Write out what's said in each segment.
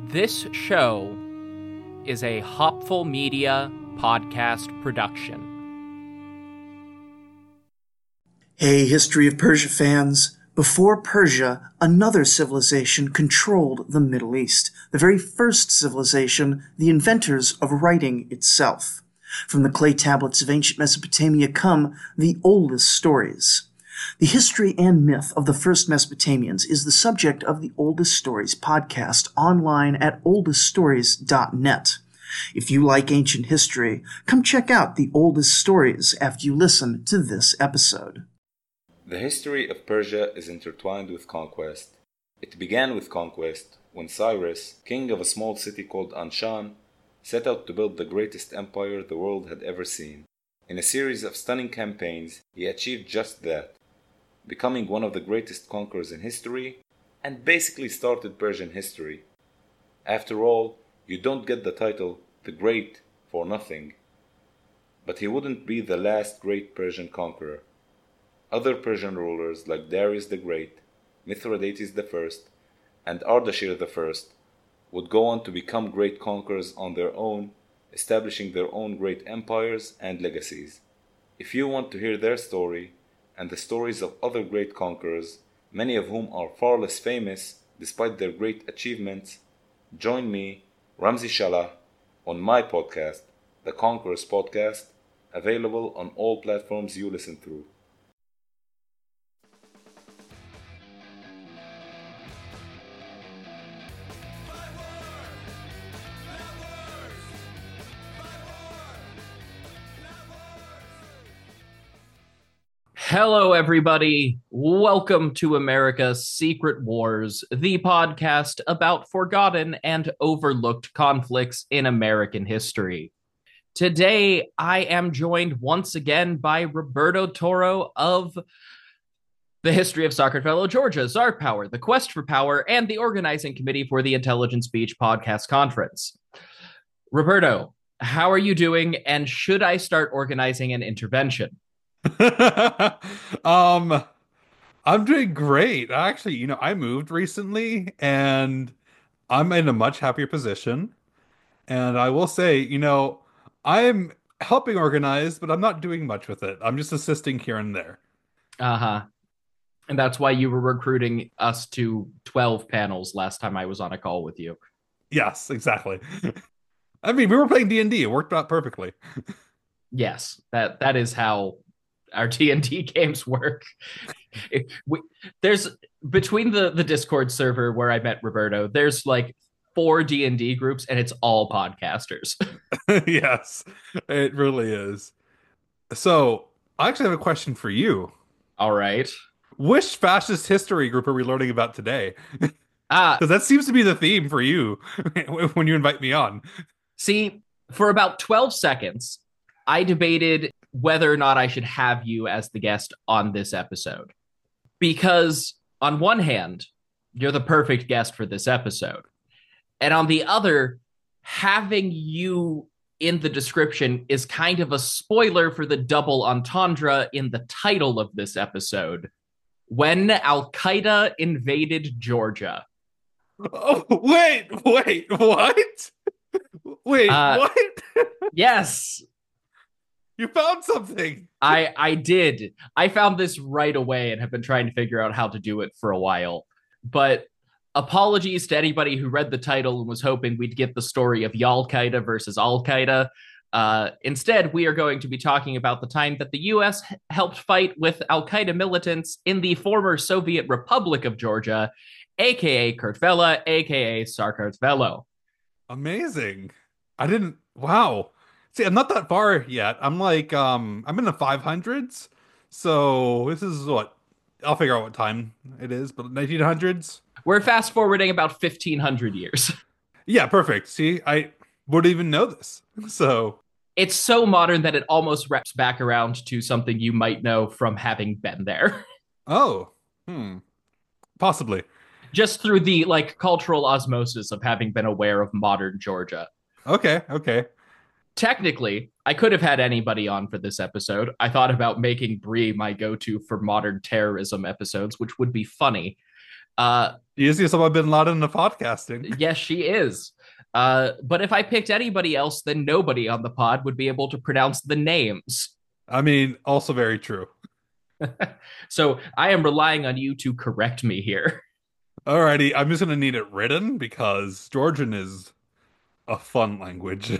This show is a Hopful Media podcast production. Hey, History of Persia fans. Before Persia, another civilization controlled the Middle East. The very first civilization, the inventors of writing itself. From the clay tablets of ancient Mesopotamia come the oldest stories. The history and myth of the first Mesopotamians is the subject of the Oldest Stories podcast online at oldeststories.net. If you like ancient history, come check out the Oldest Stories after you listen to this episode. The history of Persia is intertwined with conquest. It began with conquest when Cyrus, king of a small city called Anshan, set out to build the greatest empire the world had ever seen. In a series of stunning campaigns, he achieved just that, becoming one of the greatest conquerors in history, and basically started Persian history. After all, you don't get the title the Great for nothing. But he wouldn't be the last great Persian conqueror. Other Persian rulers like Darius the Great, Mithridates I, and Ardashir I would go on to become great conquerors on their own, establishing their own great empires and legacies. If you want to hear their story, and the stories of other great conquerors, many of whom are far less famous despite their great achievements, join me, Ramzi Shalah, on my podcast, The Conquerors Podcast, available on all platforms you listen through. Hello, everybody. Welcome to America's Secret Wars, the podcast about forgotten and overlooked conflicts in American history. Today, I am joined once again by Roberto Toro of the History of Sakartvelo, Georgia, Czar Power, The Quest for Power, and the organizing committee for the Intelligence Beach Podcast Conference. Roberto, how are you doing, and should I start organizing an intervention? I'm doing great. Actually, I moved recently and I'm in a much happier position. And I will say, I'm helping organize, but I'm not doing much with it. I'm just assisting here and there. Uh-huh. And that's why you were recruiting us to 12 panels last time I was on a call with you. Yes, exactly. I mean, we were playing D&D. It worked out perfectly. Yes, that is how our D&D games work. There's between the Discord server where I met Roberto, there's like 4 D&D groups and it's all podcasters. Yes, it really is. So I actually have a question for you. All right. Which fascist history group are we learning about today? Because that seems to be the theme for you when you invite me on. See, for about 12 seconds, I debated whether or not I should have you as the guest on this episode. Because on one hand, you're the perfect guest for this episode. And on the other, having you in the description is kind of a spoiler for the double entendre in the title of this episode. When Al-Qaeda invaded Georgia. Oh, wait, what? Wait, what? Yes. You found something. I did. I found this right away and have been trying to figure out how to do it for a while. But apologies to anybody who read the title and was hoping we'd get the story of Al-Qaeda versus Al-Qaeda. Instead, we are going to be talking about the time that the U.S. helped fight with Al-Qaeda militants in the former Soviet Republic of Georgia, a.k.a. Kurtvela, a.k.a. Sakartvelo. Amazing. Wow. See, I'm not that far yet. I'm in the 500s. So this is what? I'll figure out what time it is, but 1900s? We're fast forwarding about 1,500 years. Yeah, perfect. See, I wouldn't even know this. So it's so modern that it almost wraps back around to something you might know from having been there. Oh, possibly. Just through the cultural osmosis of having been aware of modern Georgia. Okay. Technically, I could have had anybody on for this episode. I thought about making Bree my go-to for modern terrorism episodes, which would be funny. You see Osama bin Laden of podcasting. Yes, she is. But if I picked anybody else, then nobody on the pod would be able to pronounce the names. I mean, also very true. So I am relying on you to correct me here. Alrighty, I'm just gonna need it written because Georgian is a fun language.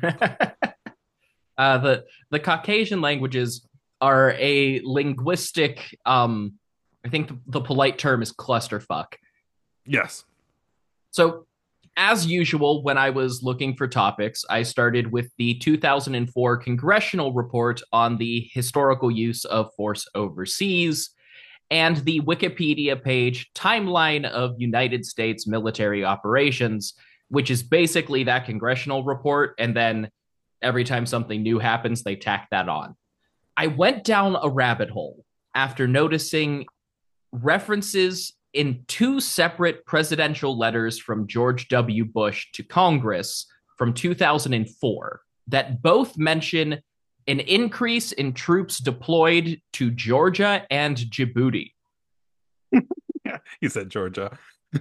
The Caucasian languages are a linguistic. I think the polite term is clusterfuck. Yes. So, as usual, when I was looking for topics, I started with the 2004 congressional report on the historical use of force overseas and the Wikipedia page Timeline of United States Military Operations, which is basically that congressional report. And then every time something new happens, they tack that on. I went down a rabbit hole after noticing references in two separate presidential letters from George W. Bush to Congress from 2004 that both mention an increase in troops deployed to Georgia and Djibouti. Yeah, he said Georgia.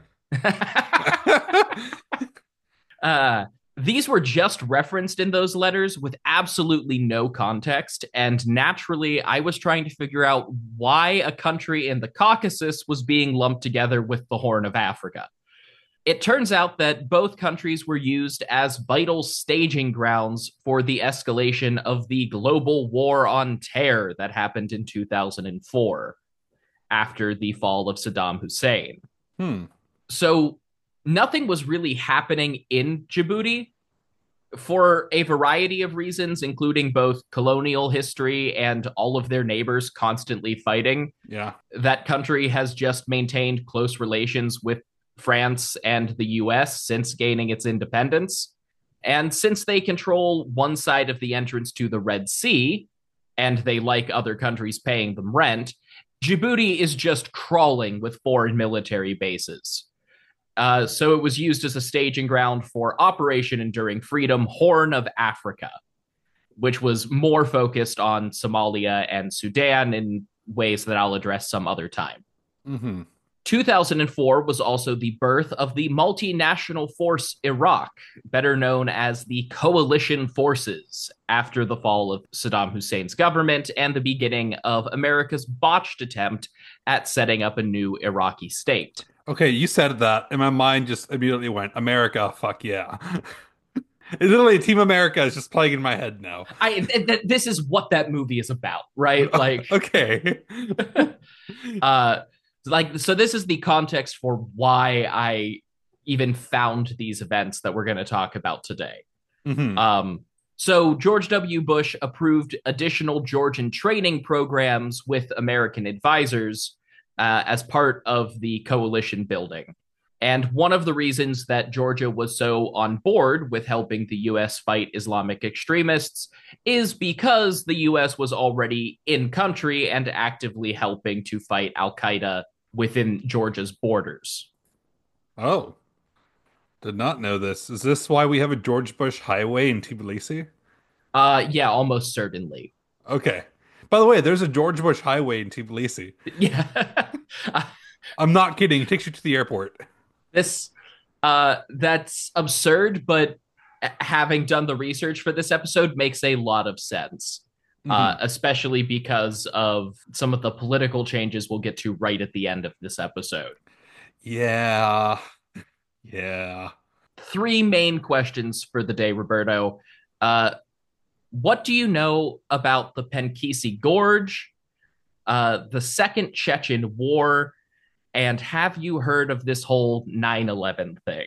uh, these were just referenced in those letters with absolutely no context. And naturally, I was trying to figure out why a country in the Caucasus was being lumped together with the Horn of Africa. It turns out that both countries were used as vital staging grounds for the escalation of the global war on terror that happened in 2004 after the fall of Saddam Hussein. So nothing was really happening in Djibouti for a variety of reasons, including both colonial history and all of their neighbors constantly fighting. Yeah. That country has just maintained close relations with France and the US since gaining its independence. And since they control one side of the entrance to the Red Sea, and they like other countries paying them rent, Djibouti is just crawling with foreign military bases. So it was used as a staging ground for Operation Enduring Freedom, Horn of Africa, which was more focused on Somalia and Sudan in ways that I'll address some other time. 2004 was also the birth of the multinational force Iraq, better known as the Coalition Forces, after the fall of Saddam Hussein's government and the beginning of America's botched attempt at setting up a new Iraqi state. Okay, you said that, and my mind just immediately went, America, fuck yeah. Literally, Team America is just playing in my head now. This is what that movie is about, right? Like, okay. So this is the context for why I even found these events that we're going to talk about today. So George W. Bush approved additional Georgian training programs with American advisors as part of the coalition building. And one of the reasons that Georgia was so on board with helping the US fight Islamic extremists is because the US was already in country and actively helping to fight Al Qaeda within Georgia's borders. Oh, did not know this. Is this why we have a George Bush highway in Tbilisi? Yeah, almost certainly. Okay. By the way, there's a George Bush highway in Tbilisi. Yeah. I'm not kidding. It takes you to the airport. That's absurd, but having done the research for this episode makes a lot of sense. Especially because of some of the political changes we'll get to right at the end of this episode. Yeah. Three main questions for the day, Roberto. What do you know about the Penkisi Gorge, the Second Chechen War, and have you heard of this whole 9/11 thing?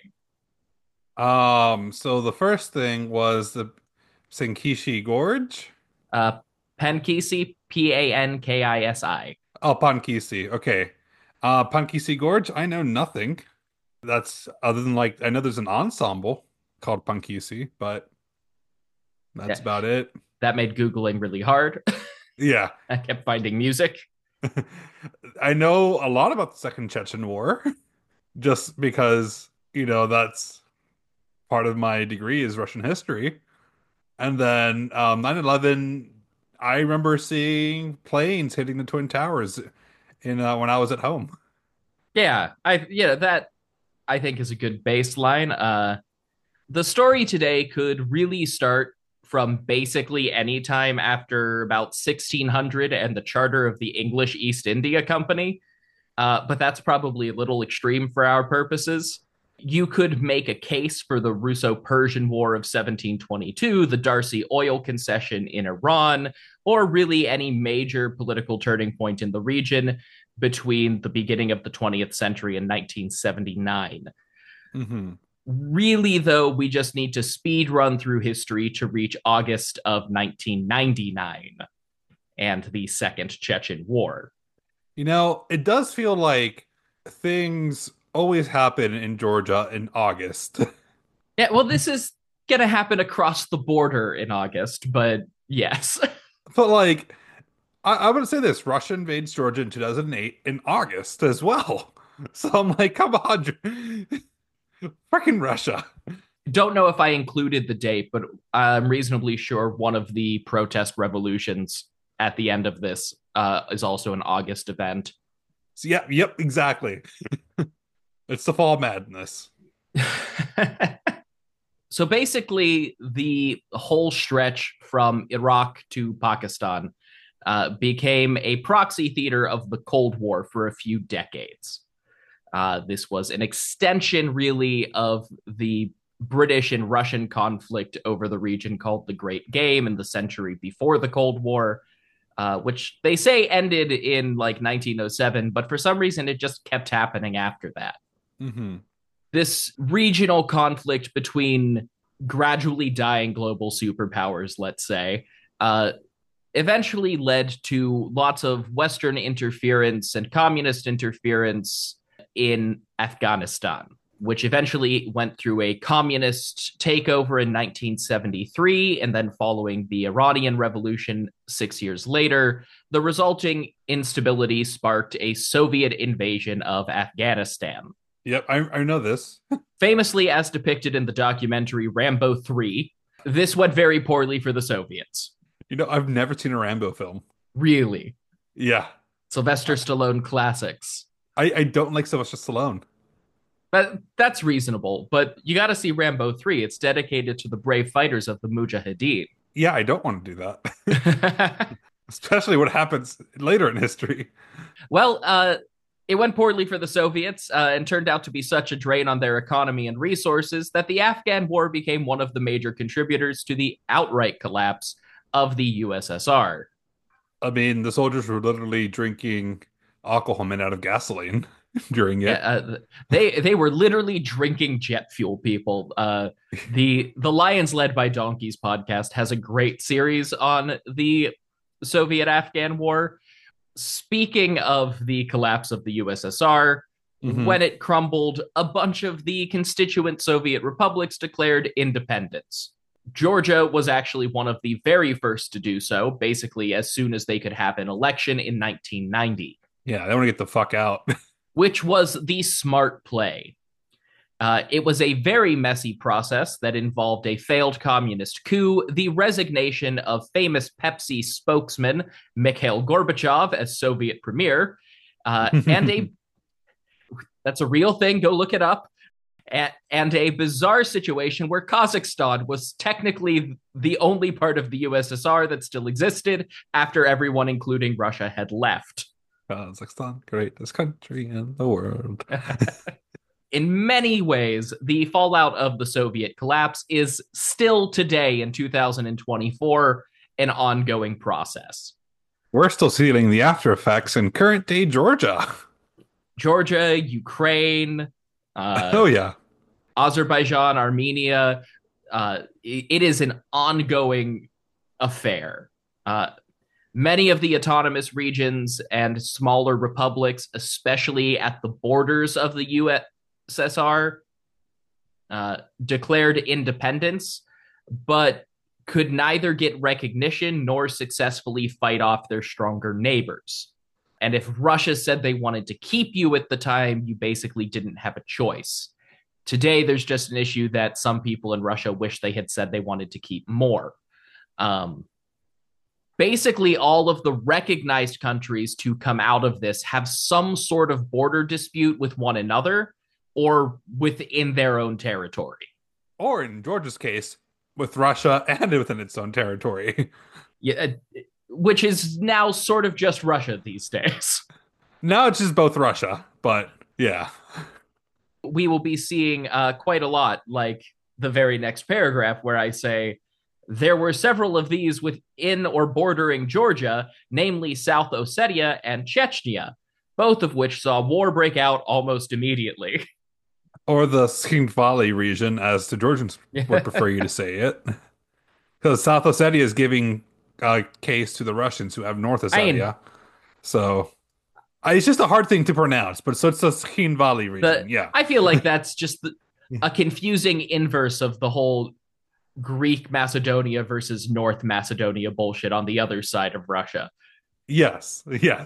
So the first thing was the Senkishi Gorge. Penkisi, Pankisi. Oh, Pankisi. Okay. Pankisi Gorge, I know nothing. That's other than like I know there's an ensemble called Pankisi, but that's about it. That made Googling really hard. Yeah. I kept finding music. I know a lot about the Second Chechen War just because, that's part of my degree is Russian history. And then 9/11, I remember seeing planes hitting the Twin Towers in when I was at home. That I think is a good baseline. The story today could really start from basically any time after about 1600 and the charter of the English East India Company. But that's probably a little extreme for our purposes. You could make a case for the Russo-Persian War of 1722, the Darcy oil concession in Iran, or really any major political turning point in the region between the beginning of the 20th century and 1979. Mm-hmm. Really, though, we just need to speed run through history to reach August of 1999 and the Second Chechen War. It does feel like things always happen in Georgia in August. Yeah, well, this is going to happen across the border in August, but yes. But like, I would say this: Russia invades Georgia in 2008 in August as well. So I'm like, come on, freaking Russia. Don't know if I included the date, but I'm reasonably sure one of the protest revolutions at the end of this is also an August event. So, yep, exactly. It's the fall madness. So basically, the whole stretch from Iraq to Pakistan became a proxy theater of the Cold War for a few decades. This was an extension, really, of the British and Russian conflict over the region called the Great Game in the century before the Cold War, which they say ended in like 1907, but for some reason it just kept happening after that. Mm-hmm. This regional conflict between gradually dying global superpowers, let's say, eventually led to lots of Western interference and communist interference in Afghanistan, which eventually went through a communist takeover in 1973, and then following the Iranian Revolution 6 years later, the resulting instability sparked a Soviet invasion of Afghanistan. Yep, I know this. Famously, as depicted in the documentary Rambo 3, this went very poorly for the Soviets. I've never seen a Rambo film. Really? Yeah. Sylvester Stallone classics. I don't like Sylvester Stallone. But that's reasonable. But you got to see Rambo 3. It's dedicated to the brave fighters of the Mujahideen. Yeah, I don't want to do that. Especially what happens later in history. Well, it went poorly for the Soviets and turned out to be such a drain on their economy and resources that the Afghan War became one of the major contributors to the outright collapse of the USSR. I mean, the soldiers were literally drinking alcohol made out of gasoline during it. Yeah, they were literally drinking jet fuel, people. The Lions Led by Donkeys podcast has a great series on the Soviet-Afghan War. Speaking of the collapse of the USSR, when it crumbled, a bunch of the constituent Soviet republics declared independence. Georgia was actually one of the very first to do so, basically as soon as they could have an election in 1990. Yeah, they want to get the fuck out. Which was the smart play. It was a very messy process that involved a failed communist coup, the resignation of famous Pepsi spokesman Mikhail Gorbachev as Soviet premier, and that's a real thing, go look it up, and a bizarre situation where Kazakhstan was technically the only part of the USSR that still existed after everyone, including Russia, had left. Kazakhstan, greatest country in the world. In many ways, the fallout of the Soviet collapse is still today in 2024 an ongoing process. We're still feeling the after effects in current day Georgia. Georgia, Ukraine, oh yeah, Azerbaijan, Armenia. It is an ongoing affair. Many of the autonomous regions and smaller republics, especially at the borders of the USSR, declared independence, but could neither get recognition nor successfully fight off their stronger neighbors. And if Russia said they wanted to keep you at the time, you basically didn't have a choice. Today, there's just an issue that some people in Russia wish they had said they wanted to keep more. basically all of the recognized countries to come out of this have some sort of border dispute with one another or within their own territory. Or in Georgia's case, with Russia and within its own territory. Yeah, which is now sort of just Russia these days. Now it's just both Russia, but yeah. We will be seeing quite a lot, like the very next paragraph where I say, there were several of these within or bordering Georgia, namely South Ossetia and Chechnya, both of which saw war break out almost immediately. Or the Tskhinvali region, as the Georgians would prefer you to say it. Because South Ossetia is giving a case to the Russians who have North Ossetia. So it's just a hard thing to pronounce, but so it's the Tskhinvali region. Yeah. I feel like that's just a confusing inverse of the whole Greek Macedonia versus North Macedonia bullshit on the other side of Russia. Yes.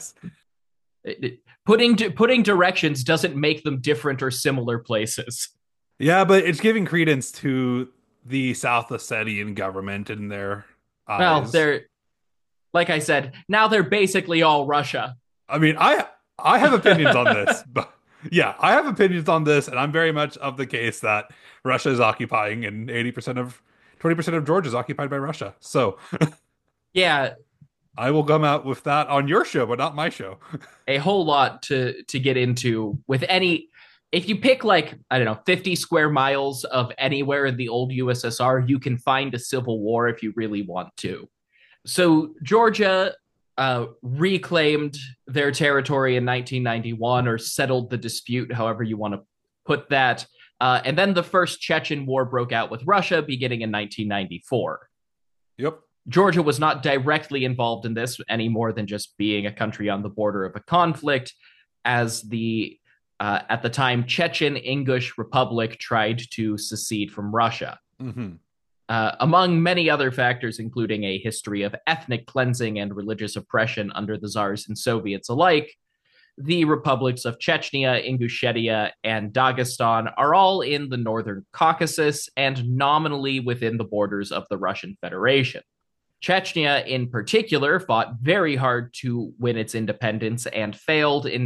Putting directions doesn't make them different or similar places. Yeah, but it's giving credence to the South Ossetian government in their eyes. Well, they're, like I said, now they're basically all Russia. I mean, I have opinions on this, but yeah, I have opinions on this, and I'm very much of the case that Russia is occupying, and 20% of Georgia is occupied by Russia. So, yeah, I will come out with that on your show, but not my show. A whole lot to get into with any. If you pick, like, I don't know, 50 square miles of anywhere in the old USSR, you can find a civil war if you really want to. So Georgia reclaimed their territory in 1991, or settled the dispute, however you want to put that. And then the first Chechen War broke out with Russia beginning in 1994. Yep. Georgia was not directly involved in this any more than just being a country on the border of a conflict, as the at the time Chechen Ingush Republic tried to secede from Russia. Mm-hmm. Among many other factors, including a history of ethnic cleansing and religious oppression under the Tsars and Soviets alike, the republics of Chechnya, Ingushetia, and Dagestan are all in the northern Caucasus and nominally within the borders of the Russian Federation. Chechnya, in particular, fought very hard to win its independence and failed in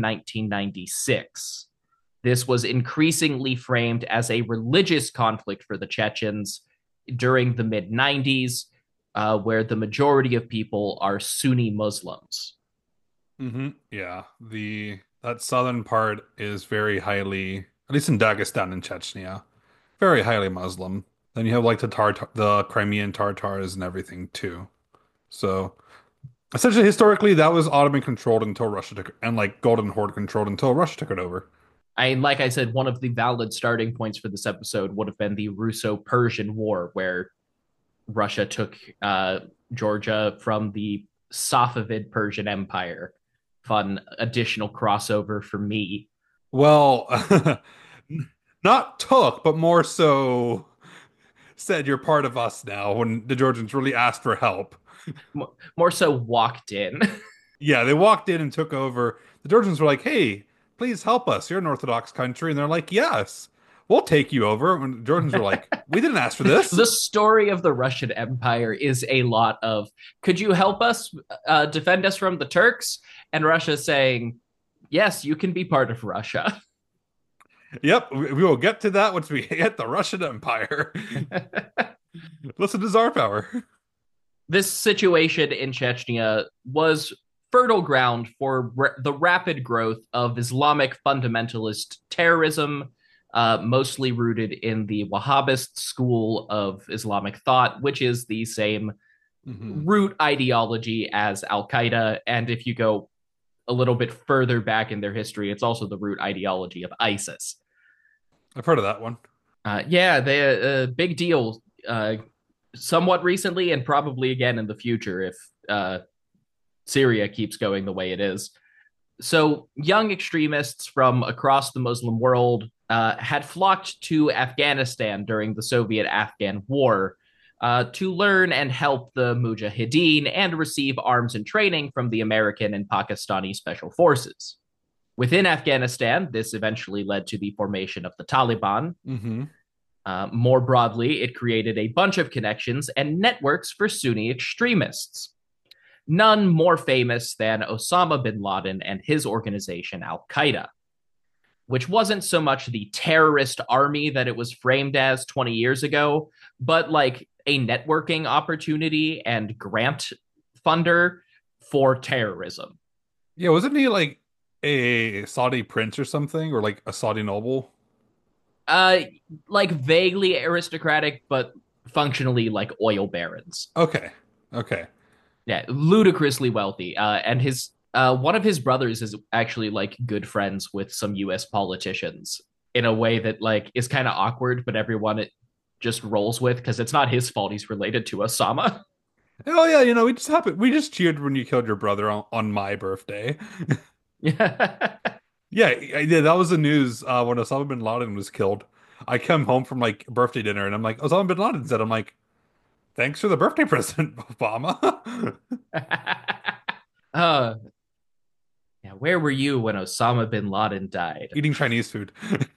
1996. This was increasingly framed as a religious conflict for the Chechens during the mid-90s, where the majority of people are Sunni Muslims. Mm-hmm. Yeah, that southern part is very highly, at least in Dagestan and Chechnya, very highly Muslim. Then you have like the Crimean Tatars and everything too. So essentially, historically, that was Ottoman controlled until Russia took, and like Golden Horde controlled until Russia took it over. Like I said, one of the valid starting points for this episode would have been the Russo-Persian War, where Russia took Georgia from the Safavid Persian Empire. Fun additional crossover for me. Well, not took, but more so said you're part of us now when the Georgians really asked for help. More so walked in. Yeah, they walked in and took over. The Georgians were like, hey, please help us. You're an Orthodox country. And they're like, yes, we'll take you over. And the Georgians were like, we didn't ask for this. The story of the Russian Empire is a lot of, could you help us defend us from the Turks? And Russia saying, yes, you can be part of Russia. Yep, we will get to that once we hit the Russian Empire. Listen to Tsar power. This situation in Chechnya was fertile ground for the rapid growth of Islamic fundamentalist terrorism, mostly rooted in the Wahhabist school of Islamic thought, which is the same root ideology as Al-Qaeda. And if you go a little bit further back in their history, it's also the root ideology of ISIS. I've heard of that one. Yeah, they big deal. Somewhat recently, and probably again in the future if Syria keeps going the way it is. So young extremists from across the Muslim world had flocked to Afghanistan during the Soviet-Afghan War to learn and help the Mujahideen and receive arms and training from the American and Pakistani special forces. Within Afghanistan, this eventually led to the formation of the Taliban. Mm-hmm. More broadly, it created a bunch of connections and networks for Sunni extremists. none more famous than Osama bin Laden and his organization, Al Qaeda, which wasn't so much the terrorist army that it was framed as 20 years ago, but like a networking opportunity and grant funder for terrorism. Yeah, wasn't he like a Saudi prince or something, or like a Saudi noble? Uh, like vaguely aristocratic, but functionally like oil barons. Okay. Okay. Yeah, ludicrously wealthy. And his one of his brothers is actually like good friends with some U.S. politicians in a way that like is kind of awkward, but everyone it just rolls with because it's not his fault he's related to Osama. Oh yeah, we just cheered when you killed your brother on my birthday. Yeah. Yeah, that was the news when Osama bin Laden was killed. I come home from like birthday dinner and I'm like, Osama bin Laden said, I'm like, thanks for the birthday present, Obama. uh, yeah, where were you when Osama bin Laden died? Eating Chinese food.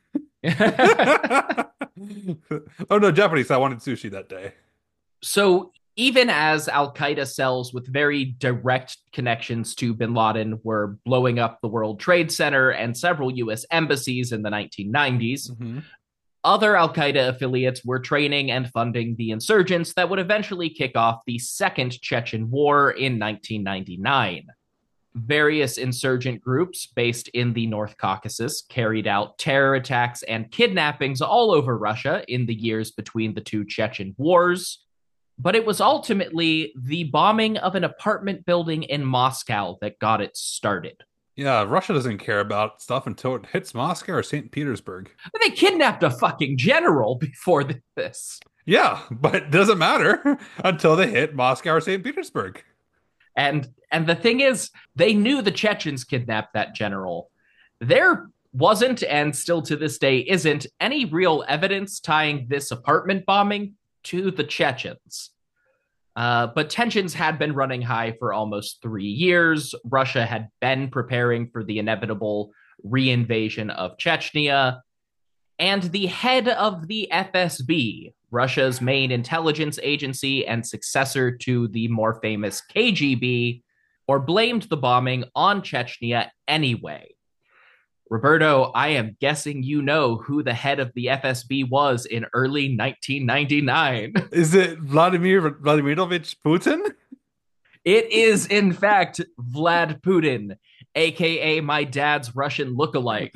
Oh no, Japanese. I wanted sushi that day. So even as Al Qaeda cells with very direct connections to bin Laden were blowing up the World Trade Center and several US embassies in the 1990s, Hmm. other Al Qaeda affiliates were training and funding the insurgents that would eventually kick off the Second Chechen War in 1999. Various insurgent groups based in the North Caucasus carried out terror attacks and kidnappings all over Russia in the years between the two Chechen wars. But it was ultimately the bombing of an apartment building in Moscow that got it started. Yeah, Russia doesn't care about stuff until it hits Moscow or St. Petersburg. They kidnapped a fucking general before this. Yeah, but it doesn't matter until they hit Moscow or St. Petersburg. And the thing is, they knew the Chechens kidnapped that general. There wasn't, and still to this day isn't, any real evidence tying this apartment bombing to the Chechens. But tensions had been running high for almost 3 years. Russia had been preparing for the inevitable reinvasion of Chechnya. And the head of the FSB, Russia's main intelligence agency and successor to the more famous KGB, or blamed the bombing on Chechnya anyway. Roberto, I am guessing you know who the head of the FSB was in early 1999. Is it Vladimir Vladimirovich Putin? It is, in fact, Vlad Putin, aka my dad's Russian lookalike.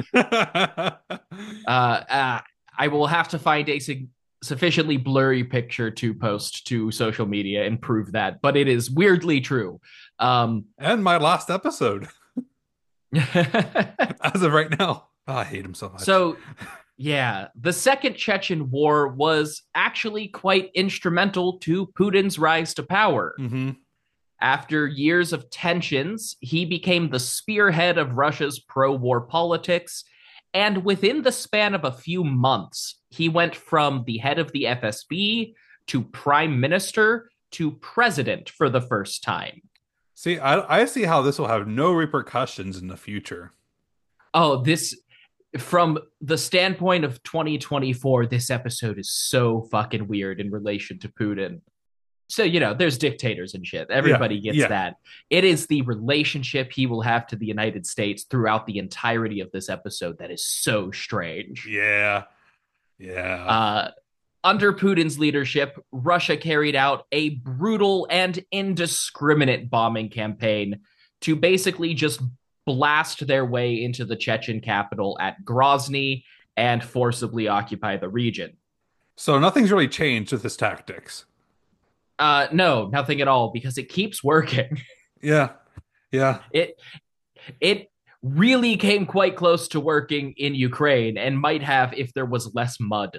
I will have to find a sufficiently blurry picture to post to social media and prove that, but it is weirdly true. And my last episode, as of right now. Oh, I hate him so much. So, yeah, the Second Chechen War was actually quite instrumental to Putin's rise to power. Mm-hmm. After years of tensions, he became the spearhead of Russia's pro-war politics. And within the span of a few months, he went from the head of the FSB to prime minister to president for the first time. See, I see how this will have no repercussions in the future. Oh, this, from the standpoint of 2024, this episode is so fucking weird in relation to Putin. So, there's dictators and shit. Everybody gets that. It is the relationship he will have to the United States throughout the entirety of this episode that is so strange. Yeah. Yeah. Under Putin's leadership, Russia carried out a brutal and indiscriminate bombing campaign to basically just blast their way into the Chechen capital at Grozny and forcibly occupy the region. So nothing's really changed with his tactics. No, nothing at all, because it keeps working. Yeah. It really came quite close to working in Ukraine and might have if there was less mud.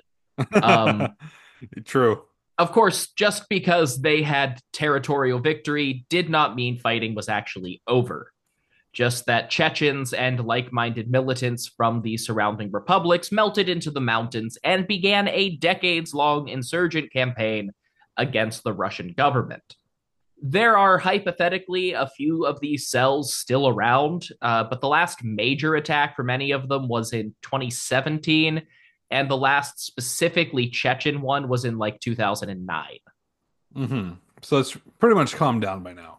True. Of course, just because they had territorial victory did not mean fighting was actually over. Just that Chechens and like-minded militants from the surrounding republics melted into the mountains and began a decades-long insurgent campaign against the Russian government. There are hypothetically a few of these cells still around, but the last major attack from any of them was in 2017, and the last specifically Chechen one was in like 2009. Mm-hmm. So it's pretty much calmed down by now.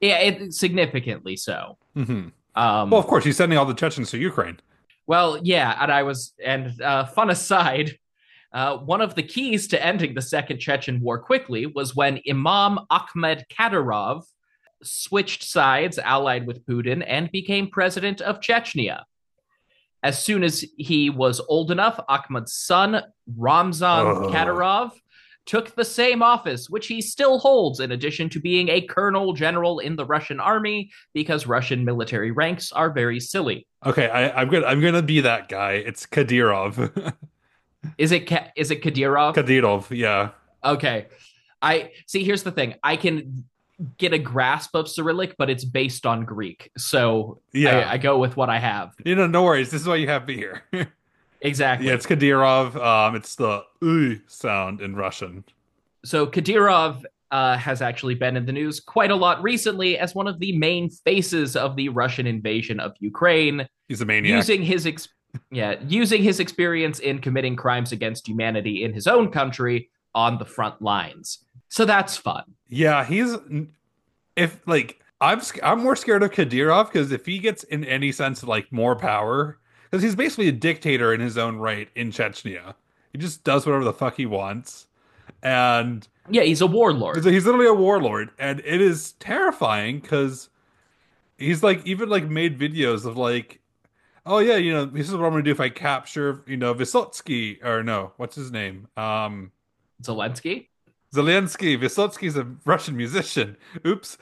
Yeah, significantly so. Mm-hmm. Well, Um, of course, he's sending all the Chechens to Ukraine. well, yeah, fun aside, one of the keys to ending the Second Chechen War quickly was when Imam Ahmed Kadyrov switched sides, allied with Putin, and became president of Chechnya. As soon as he was old enough, Ahmed's son, Ramzan Ugh. Kadyrov, took the same office, which he still holds, in addition to being a colonel general in the Russian army, because Russian military ranks are very silly. Okay, I'm gonna be that guy. It's Kadyrov. Is it Kadyrov? Kadyrov, yeah. Okay. I see. Here's the thing. I can get a grasp of Cyrillic, but it's based on Greek, so I Yeah. go with what I have. No worries. This is why you have me here. Yeah, Exactly. it's Kadyrov. It's the sound in Russian. So Kadyrov has actually been in the news quite a lot recently as one of the main faces of the Russian invasion of Ukraine, He's a maniac. using his experience in committing crimes against humanity in his own country on the front lines. So that's fun. Yeah, he's if like I'm more scared of Kadyrov because if he gets in any sense like more power, because he's basically a dictator in his own right in Chechnya. He just does whatever the fuck he wants, and Yeah, he's a warlord. he's literally a warlord, and it is terrifying because he's like even like made videos of like, oh yeah, this is what I'm gonna do if I capture Vysotsky or no, what's his name? Zelensky. Zelensky. Vysotsky's a Russian musician. Oops.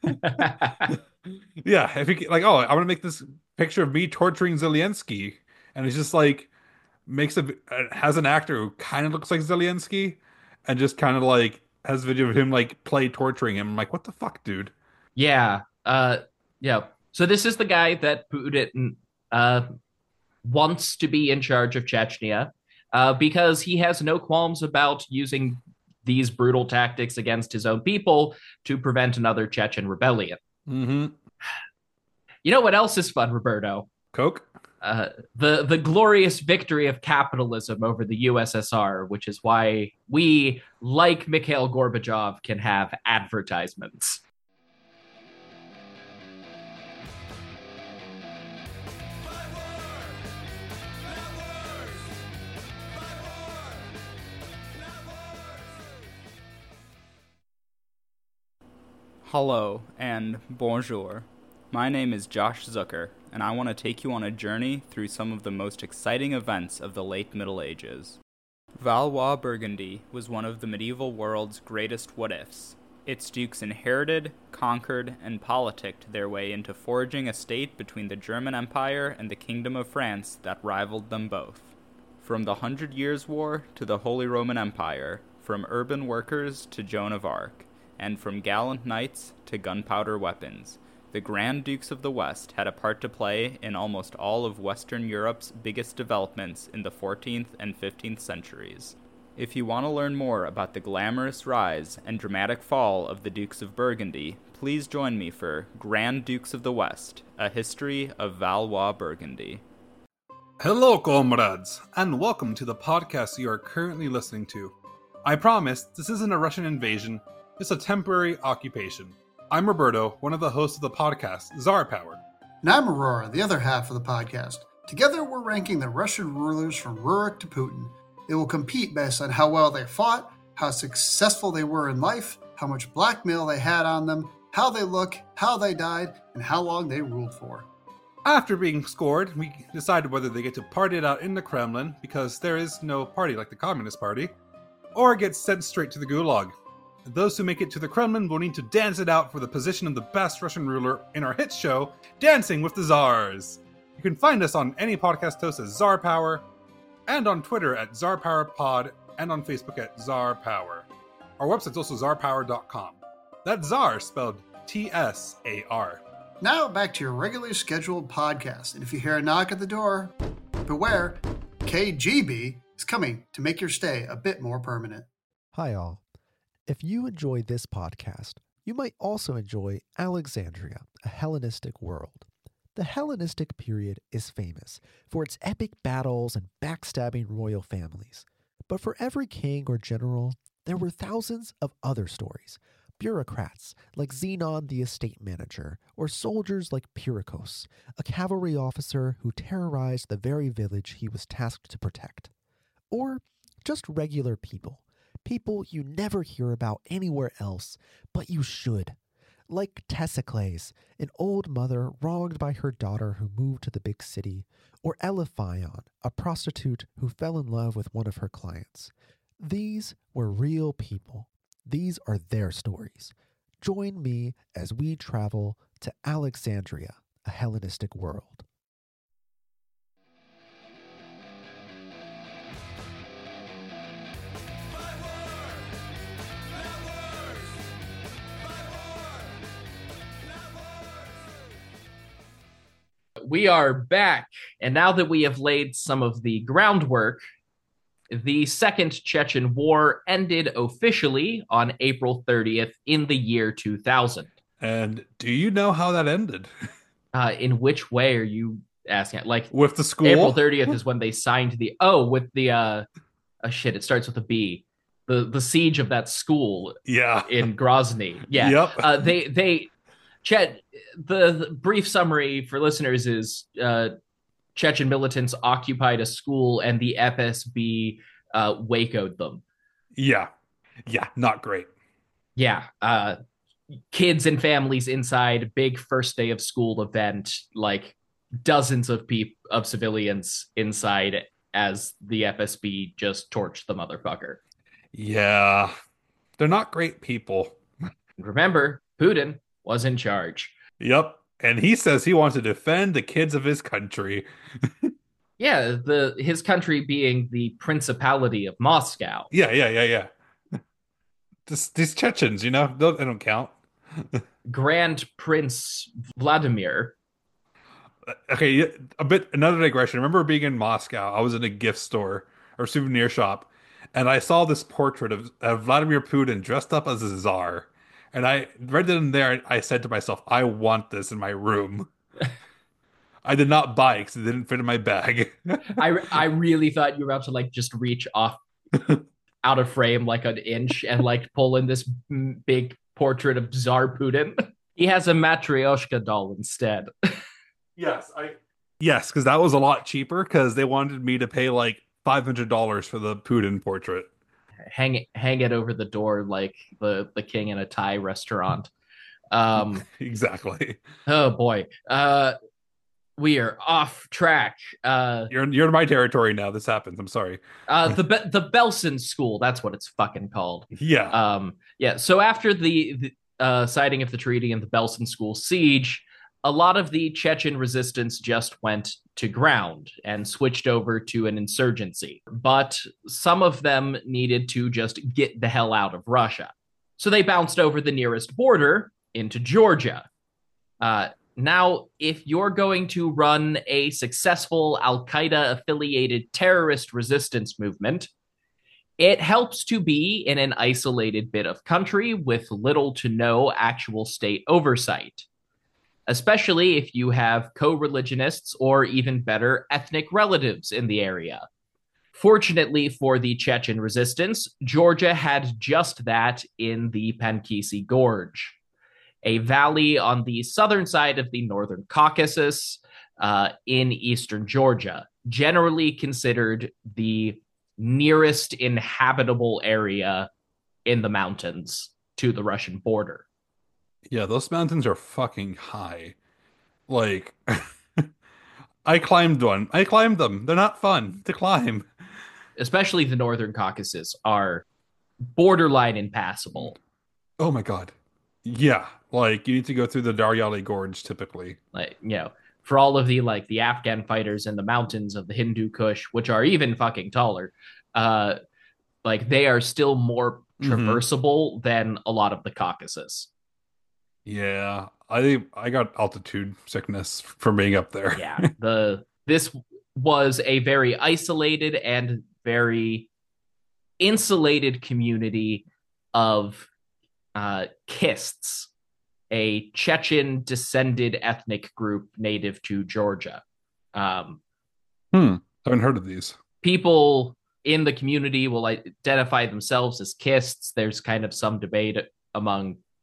Yeah, if he like, oh, I want to make this picture of me torturing Zelensky, and it's just like has an actor who kind of looks like Zelensky, and just kind of like has a video of him like play torturing him. I'm like, what the fuck, dude? Yeah. Yeah. So this is the guy that Putin uh, wants to be in charge of Chechnya because he has no qualms about using these brutal tactics against his own people to prevent another Chechen rebellion. Mm-hmm. You know what else is fun, Roberto? Coke. The glorious victory of capitalism over the USSR, which is why we, like Mikhail Gorbachev, can have advertisements. Hello and bonjour. My name is Josh Zucker, and I want to take you on a journey through some of the most exciting events of the late Middle Ages. Valois-Burgundy was one of the medieval world's greatest what-ifs. Its dukes inherited, conquered, and politicked their way into forging a state between the German Empire and the Kingdom of France that rivaled them both. From the 100 Years' War to the Holy Roman Empire, from urban workers to Joan of Arc, and from gallant knights to gunpowder weapons, the Grand Dukes of the West had a part to play in almost all of Western Europe's biggest developments in the 14th and 15th centuries. If you want to learn more about the glamorous rise and dramatic fall of the Dukes of Burgundy, please join me for Grand Dukes of the West, a history of Valois-Burgundy. Hello, comrades, and welcome to the podcast you are currently listening to. I promise this isn't a Russian invasion. It's a temporary occupation. I'm Roberto, one of the hosts of the podcast, Tsar Power. And I'm Aurora, the other half of the podcast. Together, we're ranking the Russian rulers from Rurik to Putin. They will compete based on how well they fought, how successful they were in life, how much blackmail they had on them, how they look, how they died, and how long they ruled for. After being scored, we decided whether they get to party it out in the Kremlin, because there is no party like the Communist Party, or get sent straight to the Gulag. Those who make it to the Kremlin will need to dance it out for the position of the best Russian ruler in our hit show, Dancing with the Czars. You can find us on any podcast host as Tsar Power, and on Twitter at Tsar Power Pod, and on Facebook at Tsar Power. Our website's also tsarpower.com. That's Tsar spelled T-S-A-R. Now, back to your regularly scheduled podcast. And if you hear a knock at the door, beware, KGB is coming to make your stay a bit more permanent. Hi, all. If you enjoy this podcast, you might also enjoy Alexandria, a Hellenistic world. The Hellenistic period is famous for its epic battles and backstabbing royal families. But for every king or general, there were thousands of other stories, bureaucrats like Xenon the estate manager, or soldiers like Pyrrhikos, a cavalry officer who terrorized the very village he was tasked to protect. Or just regular people, people you never hear about anywhere else, but you should. Like Tessicles, an old mother wronged by her daughter who moved to the big city, or Eliphion, a prostitute who fell in love with one of her clients. These were real people. These are their stories. Join me as we travel to Alexandria, a Hellenistic world. We are back, and now that we have laid some of the groundwork, the Second Chechen War ended officially on April 30th in the year 2000. And do you know how that ended? In which way are you asking? Like, With the school? April 30th is when they signed the... with the... shit, it starts with a B. The siege of that school in Grozny. Yeah. Yep. Chet, the brief summary for listeners is Chechen militants occupied a school and the FSB Waco'd them. Yeah, not great. Yeah, kids and families inside, big first day of school event, like dozens of civilians inside as the FSB just torched the motherfucker. Yeah, they're not great people. Remember, Putin was in charge. Yep. And he says he wants to defend the kids of his country. Yeah, his country being the Principality of Moscow. Yeah. These Chechens, they don't count. Grand Prince Vladimir. Okay, another digression. I remember being in Moscow. I was in a gift store or souvenir shop, and I saw this portrait of Vladimir Putin dressed up as a czar. And I read it in there, and I said to myself, I want this in my room. I did not buy it because it didn't fit in my bag. I really thought you were about to just reach off out of frame like an inch and pull in this big portrait of Tsar Putin. He has a Matryoshka doll instead. Yes, because that was a lot cheaper because they wanted me to pay $500 for the Putin portrait. Hang it over the door like the king in a Thai restaurant. Exactly. Oh boy. We are off track. You're in my territory now. This happens. I'm sorry. The Belsen School, that's what it's fucking called. Yeah. So after the signing of the treaty and the Belsen School siege, a lot of the Chechen resistance just went to ground and switched over to an insurgency. But some of them needed to just get the hell out of Russia. So they bounced over the nearest border into Georgia. Now, if you're going to run a successful Al-Qaeda-affiliated terrorist resistance movement, it helps to be in an isolated bit of country with little to no actual state oversight, especially if you have co-religionists or, even better, ethnic relatives in the area. Fortunately for the Chechen resistance, Georgia had just that in the Pankisi Gorge, a valley on the southern side of the Northern Caucasus in eastern Georgia, generally considered the nearest inhabitable area in the mountains to the Russian border. Yeah, those mountains are fucking high. I climbed one. I climbed them. They're not fun to climb. Especially the Northern Caucasus are borderline impassable. Oh my God. Yeah, you need to go through the Daryali Gorge typically. For all of the Afghan fighters in the mountains of the Hindu Kush, which are even fucking taller, they are still more traversable than a lot of the Caucasus. Yeah, I got altitude sickness from being up there. Yeah, this was a very isolated and very insulated community of Kists, a Chechen descended ethnic group native to Georgia. Haven't heard of these. People in the community will identify themselves as Kists. There's kind of some debate among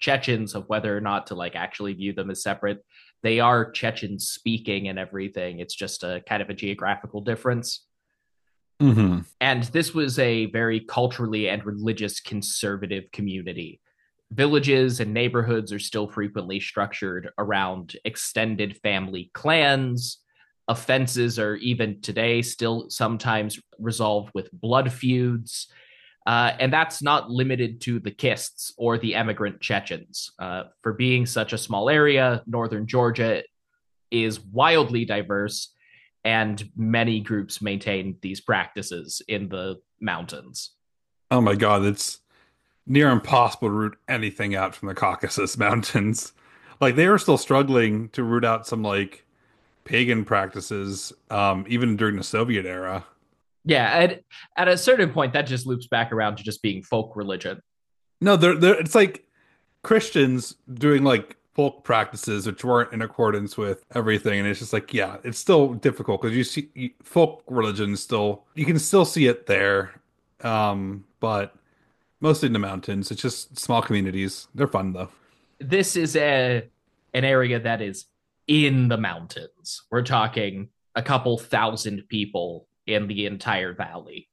Chechens, of whether or not to like actually view them as separate. They are Chechen speaking and everything. It's just a kind of a geographical difference. Mm-hmm. And this was a very culturally and religious conservative community. Villages and neighborhoods are still frequently structured around extended family clans. Offenses are even today still sometimes resolved with blood feuds. And that's not limited to the Kists or the emigrant Chechens. For being such a small area, northern Georgia is wildly diverse, and many groups maintain these practices in the mountains. Oh my God, it's near impossible to root anything out from the Caucasus Mountains. Like they were still struggling to root out some like pagan practices, even during the Soviet era. Yeah, at a certain point, that just loops back around to just being folk religion. No, they're it's like Christians doing like folk practices which weren't in accordance with everything, and it's just like, yeah, it's still difficult because folk religion still you can still see it there, but mostly in the mountains. It's just small communities. They're fun though. This is an area that is in the mountains. We're talking a couple thousand people in the entire valley.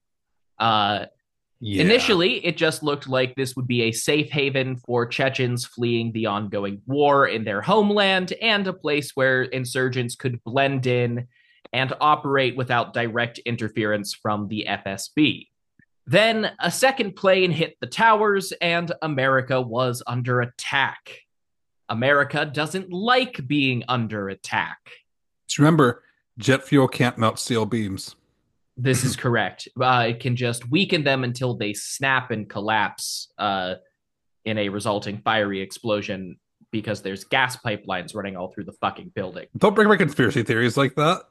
Yeah. Initially, it just looked like this would be a safe haven for Chechens fleeing the ongoing war in their homeland and a place where insurgents could blend in and operate without direct interference from the FSB. Then a second plane hit the towers and America was under attack. America doesn't like being under attack. Just remember, jet fuel can't melt steel beams. This is correct. It can just weaken them until they snap and collapse in a resulting fiery explosion because there's gas pipelines running all through the fucking building. Don't bring my conspiracy theories like that.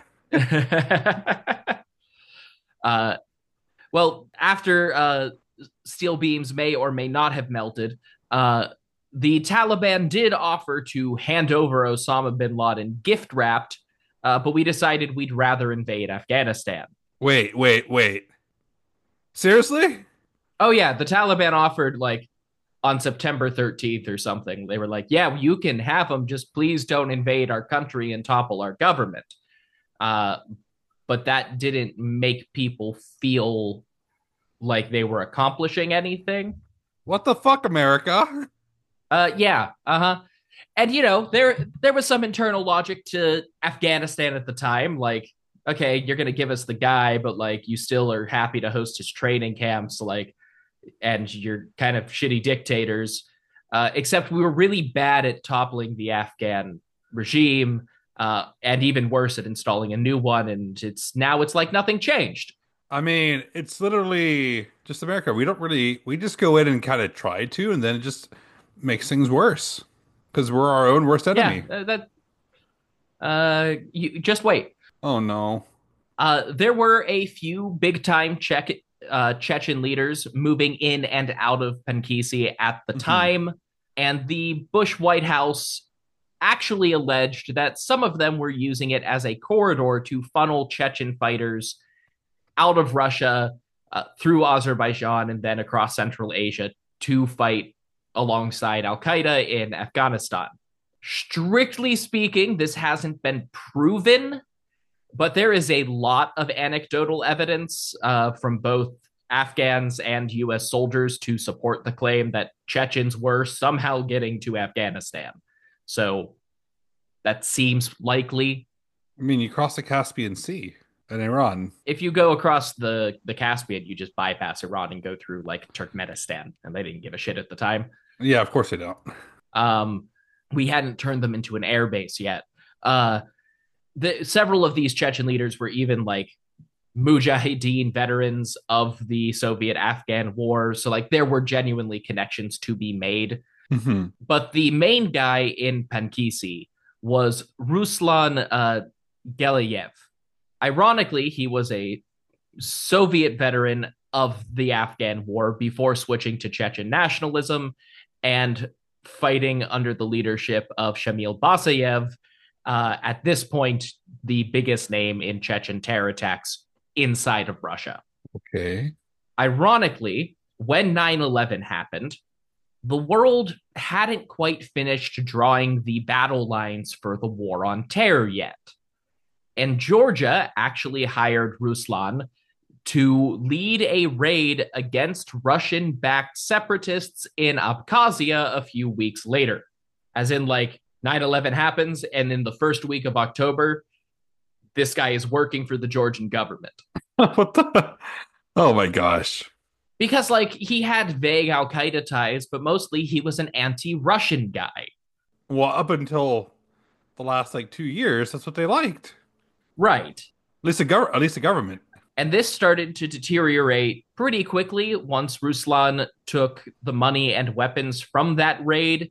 Well, after steel beams may or may not have melted, the Taliban did offer to hand over Osama bin Laden gift wrapped, but we decided we'd rather invade Afghanistan. Wait. Seriously? Oh, yeah. The Taliban offered like on September 13th or something. They were like, yeah, you can have them. Just please don't invade our country and topple our government. But that didn't make people feel like they were accomplishing anything. What the fuck, America? Yeah. Uh-huh. And, you know, there was some internal logic to Afghanistan at the time. Like, okay, you're going to give us the guy, but, like, you still are happy to host his training camps, like, and you're kind of shitty dictators. Except we were really bad at toppling the Afghan regime, and even worse at installing a new one. And it's like nothing changed. I mean, it's literally just America. We just go in and kind of try to, and then it just makes things worse because we're our own worst enemy. Yeah, you just wait. Oh no. There were a few big-time Chechen leaders moving in and out of Pankisi at the time, and the Bush White House actually alleged that some of them were using it as a corridor to funnel Chechen fighters out of Russia, through Azerbaijan, and then across Central Asia to fight alongside Al-Qaeda in Afghanistan. Strictly speaking, this hasn't been proven, but there is a lot of anecdotal evidence from both Afghans and U.S. soldiers to support the claim that Chechens were somehow getting to Afghanistan. So that seems likely. I mean, you cross the Caspian Sea in Iran. If you go across the Caspian, you just bypass Iran and go through like Turkmenistan, and they didn't give a shit at the time. Yeah, of course they don't. We hadn't turned them into an air base yet. Several of these Chechen leaders were even like Mujahideen veterans of the Soviet-Afghan war. So like there were genuinely connections to be made. Mm-hmm. But the main guy in Pankisi was Ruslan Gelayev. Ironically, he was a Soviet veteran of the Afghan war before switching to Chechen nationalism and fighting under the leadership of Shamil Basayev, at this point, the biggest name in Chechen terror attacks inside of Russia. Okay. Ironically, when 9/11 happened, The world hadn't quite finished drawing the battle lines for the War on Terror yet. And Georgia actually hired Ruslan to lead a raid against Russian-backed separatists in Abkhazia a few weeks later. As in, like, 9/11 happens, and in the first week of October, this guy is working for the Georgian government. What the? Oh my gosh. Because, like, he had vague Al-Qaeda ties, but mostly he was an anti-Russian guy. Well, up until the last, like, 2 years, that's what they liked. Right. At least the government. And this started to deteriorate pretty quickly once Ruslan took the money and weapons from that raid,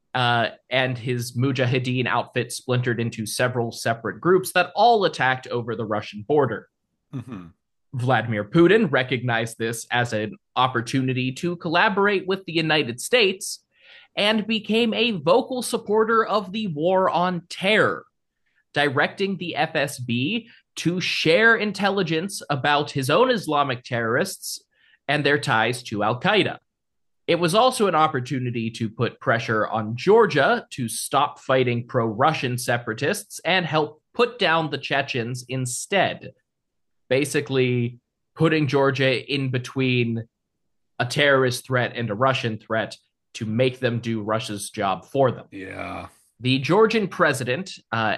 and his Mujahideen outfit splintered into several separate groups that all attacked over the Russian border. Mm-hmm. Vladimir Putin recognized this as an opportunity to collaborate with the United States and became a vocal supporter of the War on Terror, directing the FSB to share intelligence about his own Islamic terrorists and their ties to Al-Qaeda. It was also an opportunity to put pressure on Georgia to stop fighting pro-Russian separatists and help put down the Chechens instead. Basically, putting Georgia in between a terrorist threat and a Russian threat to make them do Russia's job for them. Yeah. The Georgian president,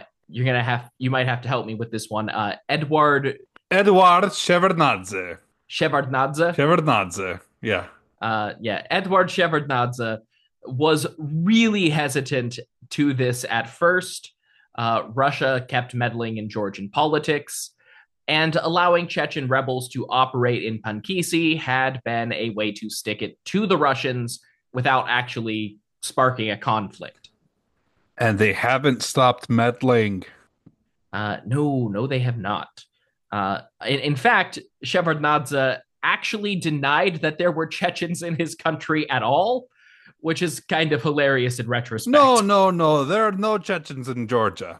you might have to help me with this one. Eduard Shevardnadze. Shevardnadze. Yeah. Eduard Shevardnadze was really hesitant to this at first. Russia kept meddling in Georgian politics, and allowing Chechen rebels to operate in Pankisi had been a way to stick it to the Russians without actually sparking a conflict. And they haven't stopped meddling. No, they have not. In fact, Shevardnadze actually denied that there were Chechens in his country at all, which is kind of hilarious in retrospect. No. There are no Chechens in Georgia.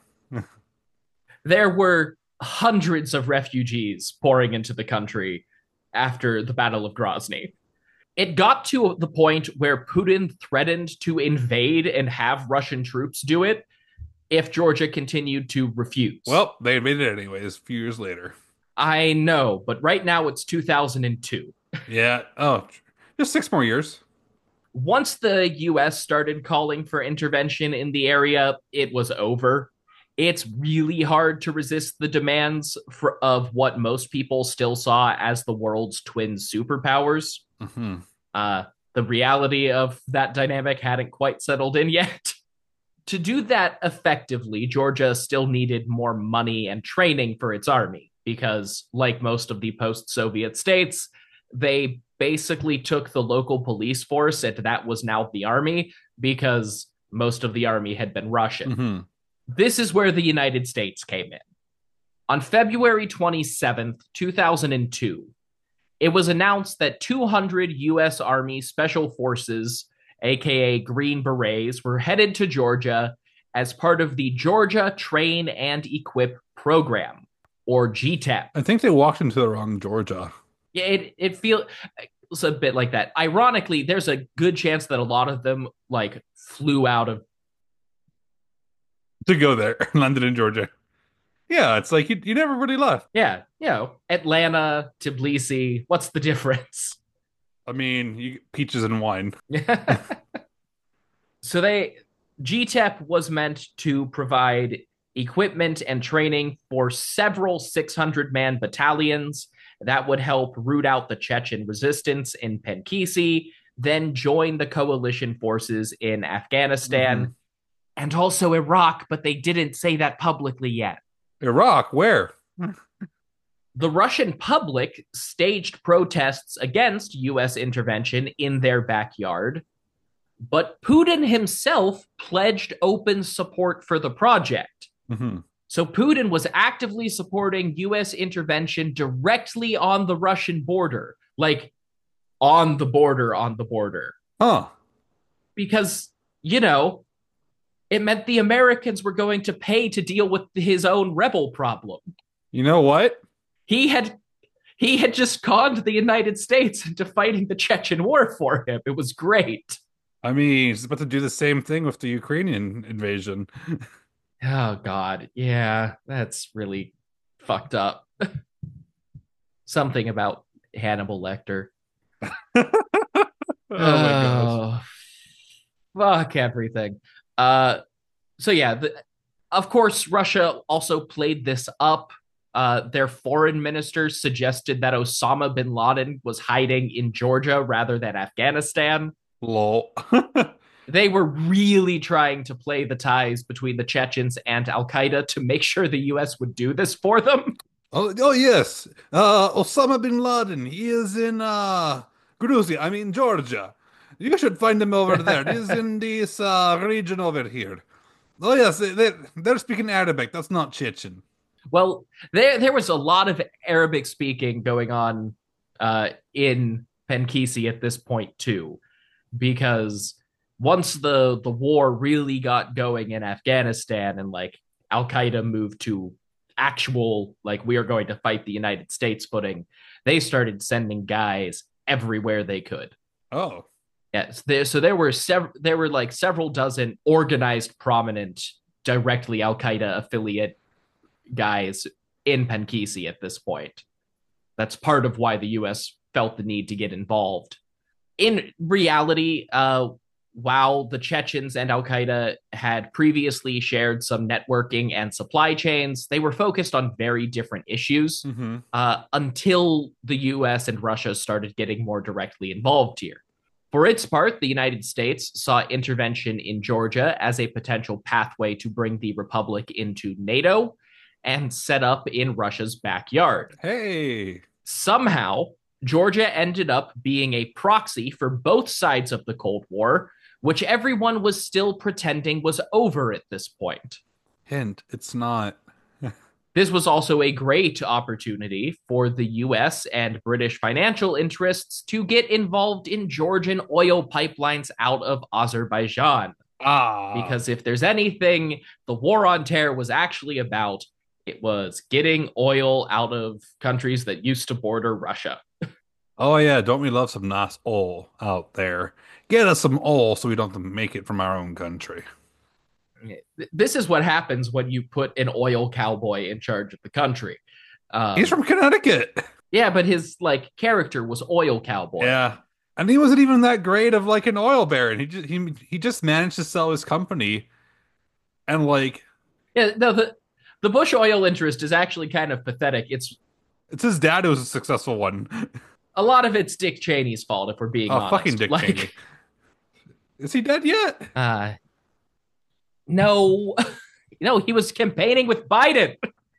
There were hundreds of refugees pouring into the country after the Battle of Grozny. It got to the point where Putin threatened to invade and have Russian troops do it if Georgia continued to refuse. Well, they invaded anyways a few years later. I know, but right now it's 2002. Yeah. Oh, just 6 more years. Once the US started calling for intervention in the area, it was over. It's really hard to resist the demands of what most people still saw as the world's twin superpowers. Mm-hmm. The reality of that dynamic hadn't quite settled in yet. To do that effectively, Georgia still needed more money and training for its army because, like most of the post-Soviet states, they basically took the local police force, and that was now the army because most of the army had been Russian. Mm-hmm. This is where the United States came in. On February 27th, 2002, it was announced that 200 U.S. Army Special Forces, aka Green Berets, were headed to Georgia as part of the Georgia Train and Equip Program, or GTEP. I think they walked into the wrong Georgia. Yeah, it feels a bit like that. Ironically, there's a good chance that a lot of them flew out of to go there, landed in Georgia. Yeah, it's like you never really left. Yeah, Atlanta, Tbilisi, what's the difference? I mean, peaches and wine. So GTEP was meant to provide equipment and training for several 600-man battalions that would help root out the Chechen resistance in Pankisi, then join the coalition forces in Afghanistan and also Iraq, but they didn't say that publicly yet. Iraq? Where? The Russian public staged protests against U.S. intervention in their backyard, but Putin himself pledged open support for the project. Mm-hmm. So Putin was actively supporting U.S. intervention directly on the Russian border, on the border. Huh. Because, it meant the Americans were going to pay to deal with his own rebel problem. You know what? He had just conned the United States into fighting the Chechen War for him. It was great. I mean, he's about to do the same thing with the Ukrainian invasion. Oh God, yeah, that's really fucked up. Something about Hannibal Lecter. Oh my gosh. Oh, fuck everything. So yeah, of course, Russia also played this up. Their foreign minister suggested that Osama bin Laden was hiding in Georgia rather than Afghanistan. Lol. They were really trying to play the ties between the Chechens and Al Qaeda to make sure the US would do this for them. Oh yes. Osama bin Laden. He is in Georgia. I mean Georgia. You should find him over there. He's in this region over here. Oh yes, they're speaking Arabic. That's not Chechen. Well, there was a lot of Arabic speaking going on in Penkisi at this point too, because once the war really got going in Afghanistan and like Al Qaeda moved to actual like we are going to fight the United States footing, they started sending guys everywhere they could. Oh. Yes, so there were like several dozen organized, prominent, directly Al Qaeda affiliate guys in Penkisi at this point. That's part of why the U.S. felt the need to get involved. In reality, while the Chechens and Al Qaeda had previously shared some networking and supply chains, they were focused on very different issues until the US and Russia started getting more directly involved here. For its part, the United States saw intervention in Georgia as a potential pathway to bring the republic into NATO and set up in Russia's backyard. Hey. Somehow, Georgia ended up being a proxy for both sides of the Cold War, which everyone was still pretending was over at this point. Hint, it's not. This was also a great opportunity for the US and British financial interests to get involved in Georgian oil pipelines out of Azerbaijan. Because if there's anything the War on Terror was actually about, it was getting oil out of countries that used to border Russia. Oh yeah, don't we love some nice oil out there? Get us some oil so we don't have to make it from our own country. This is what happens when you put an oil cowboy in charge of the country. He's from Connecticut. Yeah, but his like character was oil cowboy. Yeah, and he wasn't even that great of like an oil baron. He just managed to sell his company, and like the Bush oil interest is actually kind of pathetic. It's his dad who was a successful one. A lot of it's Dick Cheney's fault, if we're being honest. Fucking Dick Cheney. Is he dead yet? No. No, he was campaigning with Biden.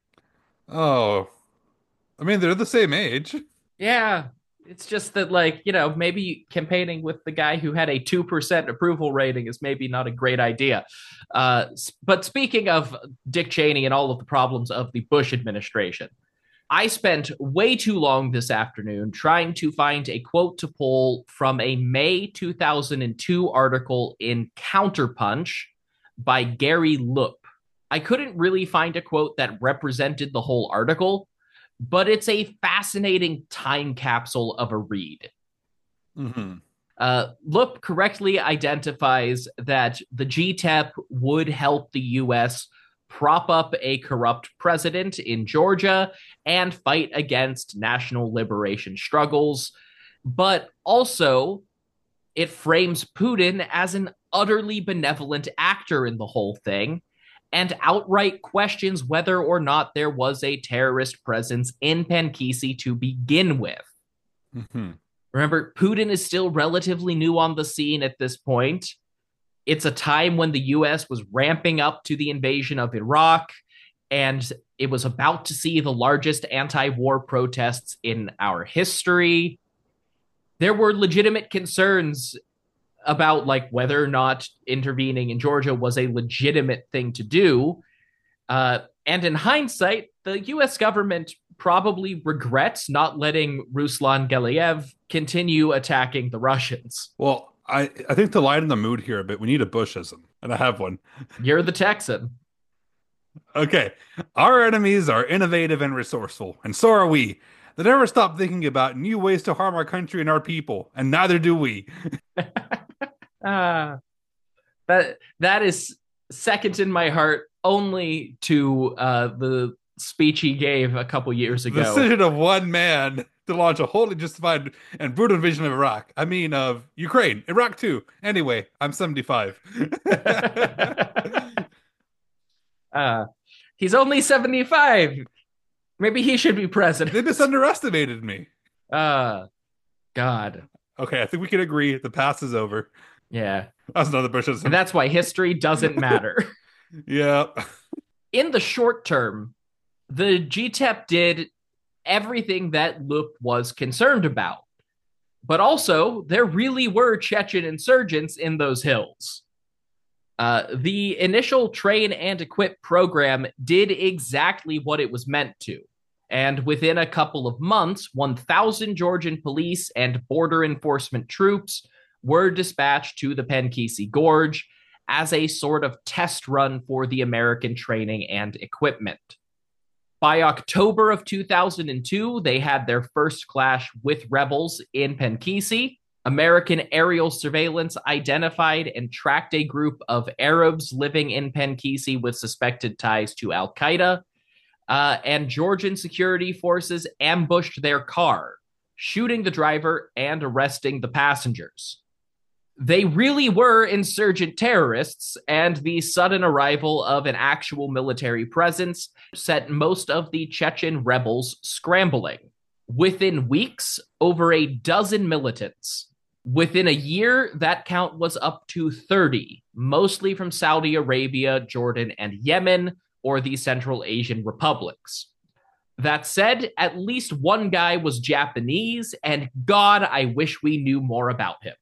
Oh. I mean, they're the same age. Yeah. It's just that, like, maybe campaigning with the guy who had a 2% approval rating is maybe not a great idea. But speaking of Dick Cheney and all of the problems of the Bush administration, I spent way too long this afternoon trying to find a quote to pull from a May 2002 article in Counterpunch by Gary Loop. I couldn't really find a quote that represented the whole article, but it's a fascinating time capsule of a read. Loop correctly identifies that the GTEP would help the U.S. prop up a corrupt president in Georgia and fight against national liberation struggles, but also it frames Putin as an utterly benevolent actor in the whole thing and outright questions whether or not there was a terrorist presence in Penkisi to begin with. Remember, Putin is still relatively new on the scene at this point. It's a time when the US was ramping up to the invasion of Iraq, and it was about to see the largest anti-war protests in our history. There were legitimate concerns about like whether or not intervening in Georgia was a legitimate thing to do. And in hindsight, the US government probably regrets not letting Ruslan Galiyev continue attacking the Russians. Well, I think to lighten the mood here a bit, we need a Bushism, and I have one. You're the Texan. Okay. Our enemies are innovative and resourceful, and so are we. They never stop thinking about new ways to harm our country and our people, and neither do we. That is second in my heart only to the speech he gave a couple years The ago. decision of one man to launch a wholly justified and brutal invasion of Iraq. I mean, of Ukraine, Iraq too. Anyway, I'm 75. He's only 75. Maybe he should be president. They just underestimated me. God. Okay, I think we can agree the past is over. Yeah. That's another Bushism. And that's why history doesn't matter. Yeah. In the short term, the GTEP did everything that Lup was concerned about. But also, there really were Chechen insurgents in those hills. The initial train and equip program did exactly what it was meant to. And within a couple of months, 1,000 Georgian police and border enforcement troops were dispatched to the Penkisi Gorge as a sort of test run for the American training and equipment. By October of 2002, they had their first clash with rebels in Penkisi. American aerial surveillance identified and tracked a group of Arabs living in Penkisi with suspected ties to Al-Qaeda, and Georgian security forces ambushed their car, shooting the driver and arresting the passengers. They really were insurgent terrorists, and the sudden arrival of an actual military presence set most of the Chechen rebels scrambling. Within weeks, over a dozen militants. Within a year, that count was up to 30, mostly from Saudi Arabia, Jordan, and Yemen, or the Central Asian republics. That said, at least one guy was Japanese, and God, I wish we knew more about him.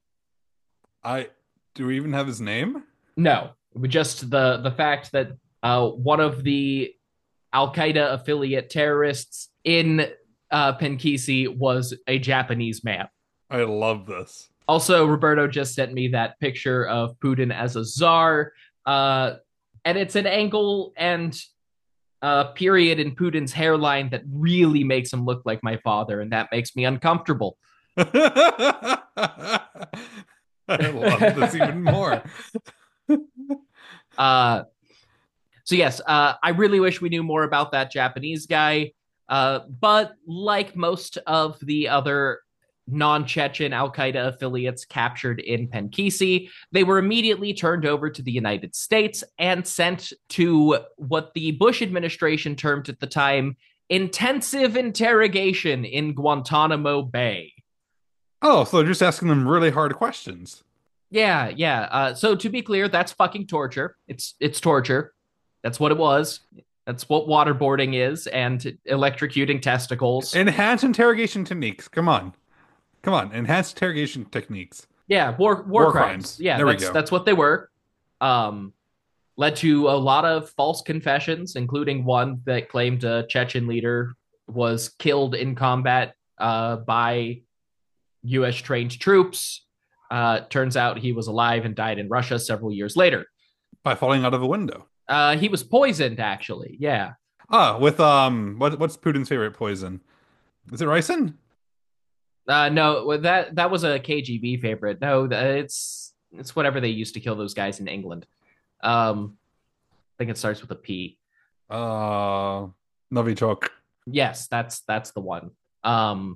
Do we even have his name? No, just the fact that one of the Al-Qaeda affiliate terrorists in Penkisi was a Japanese man. I love this. Also, Roberto just sent me that picture of Putin as a czar, and it's an angle and period in Putin's hairline that really makes him look like my father, and that makes me uncomfortable. I love this even more. So yes, I really wish we knew more about that Japanese guy. But like most of the other non-Chechen Al-Qaeda affiliates captured in Penkisi, they were immediately turned over to the United States and sent to what the Bush administration termed at the time intensive interrogation in Guantanamo Bay. Oh, so they're just asking them really hard questions. Yeah. So to be clear, that's fucking torture. It's torture. That's what it was. That's what waterboarding is, and electrocuting testicles. Enhanced interrogation techniques. Come on. Enhanced interrogation techniques. Yeah, war crimes. Yeah, there we go. That's what they were. Led to a lot of false confessions, including one that claimed a Chechen leader was killed in combat by U.S. trained troops. Turns out he was alive and died in Russia several years later. By falling out of a window. He was poisoned, actually. Yeah. With what's Putin's favorite poison? Is it ricin? No, that was a KGB favorite. No, it's whatever they used to kill those guys in England. I think it starts with a P. Novichok. Yes, that's the one. One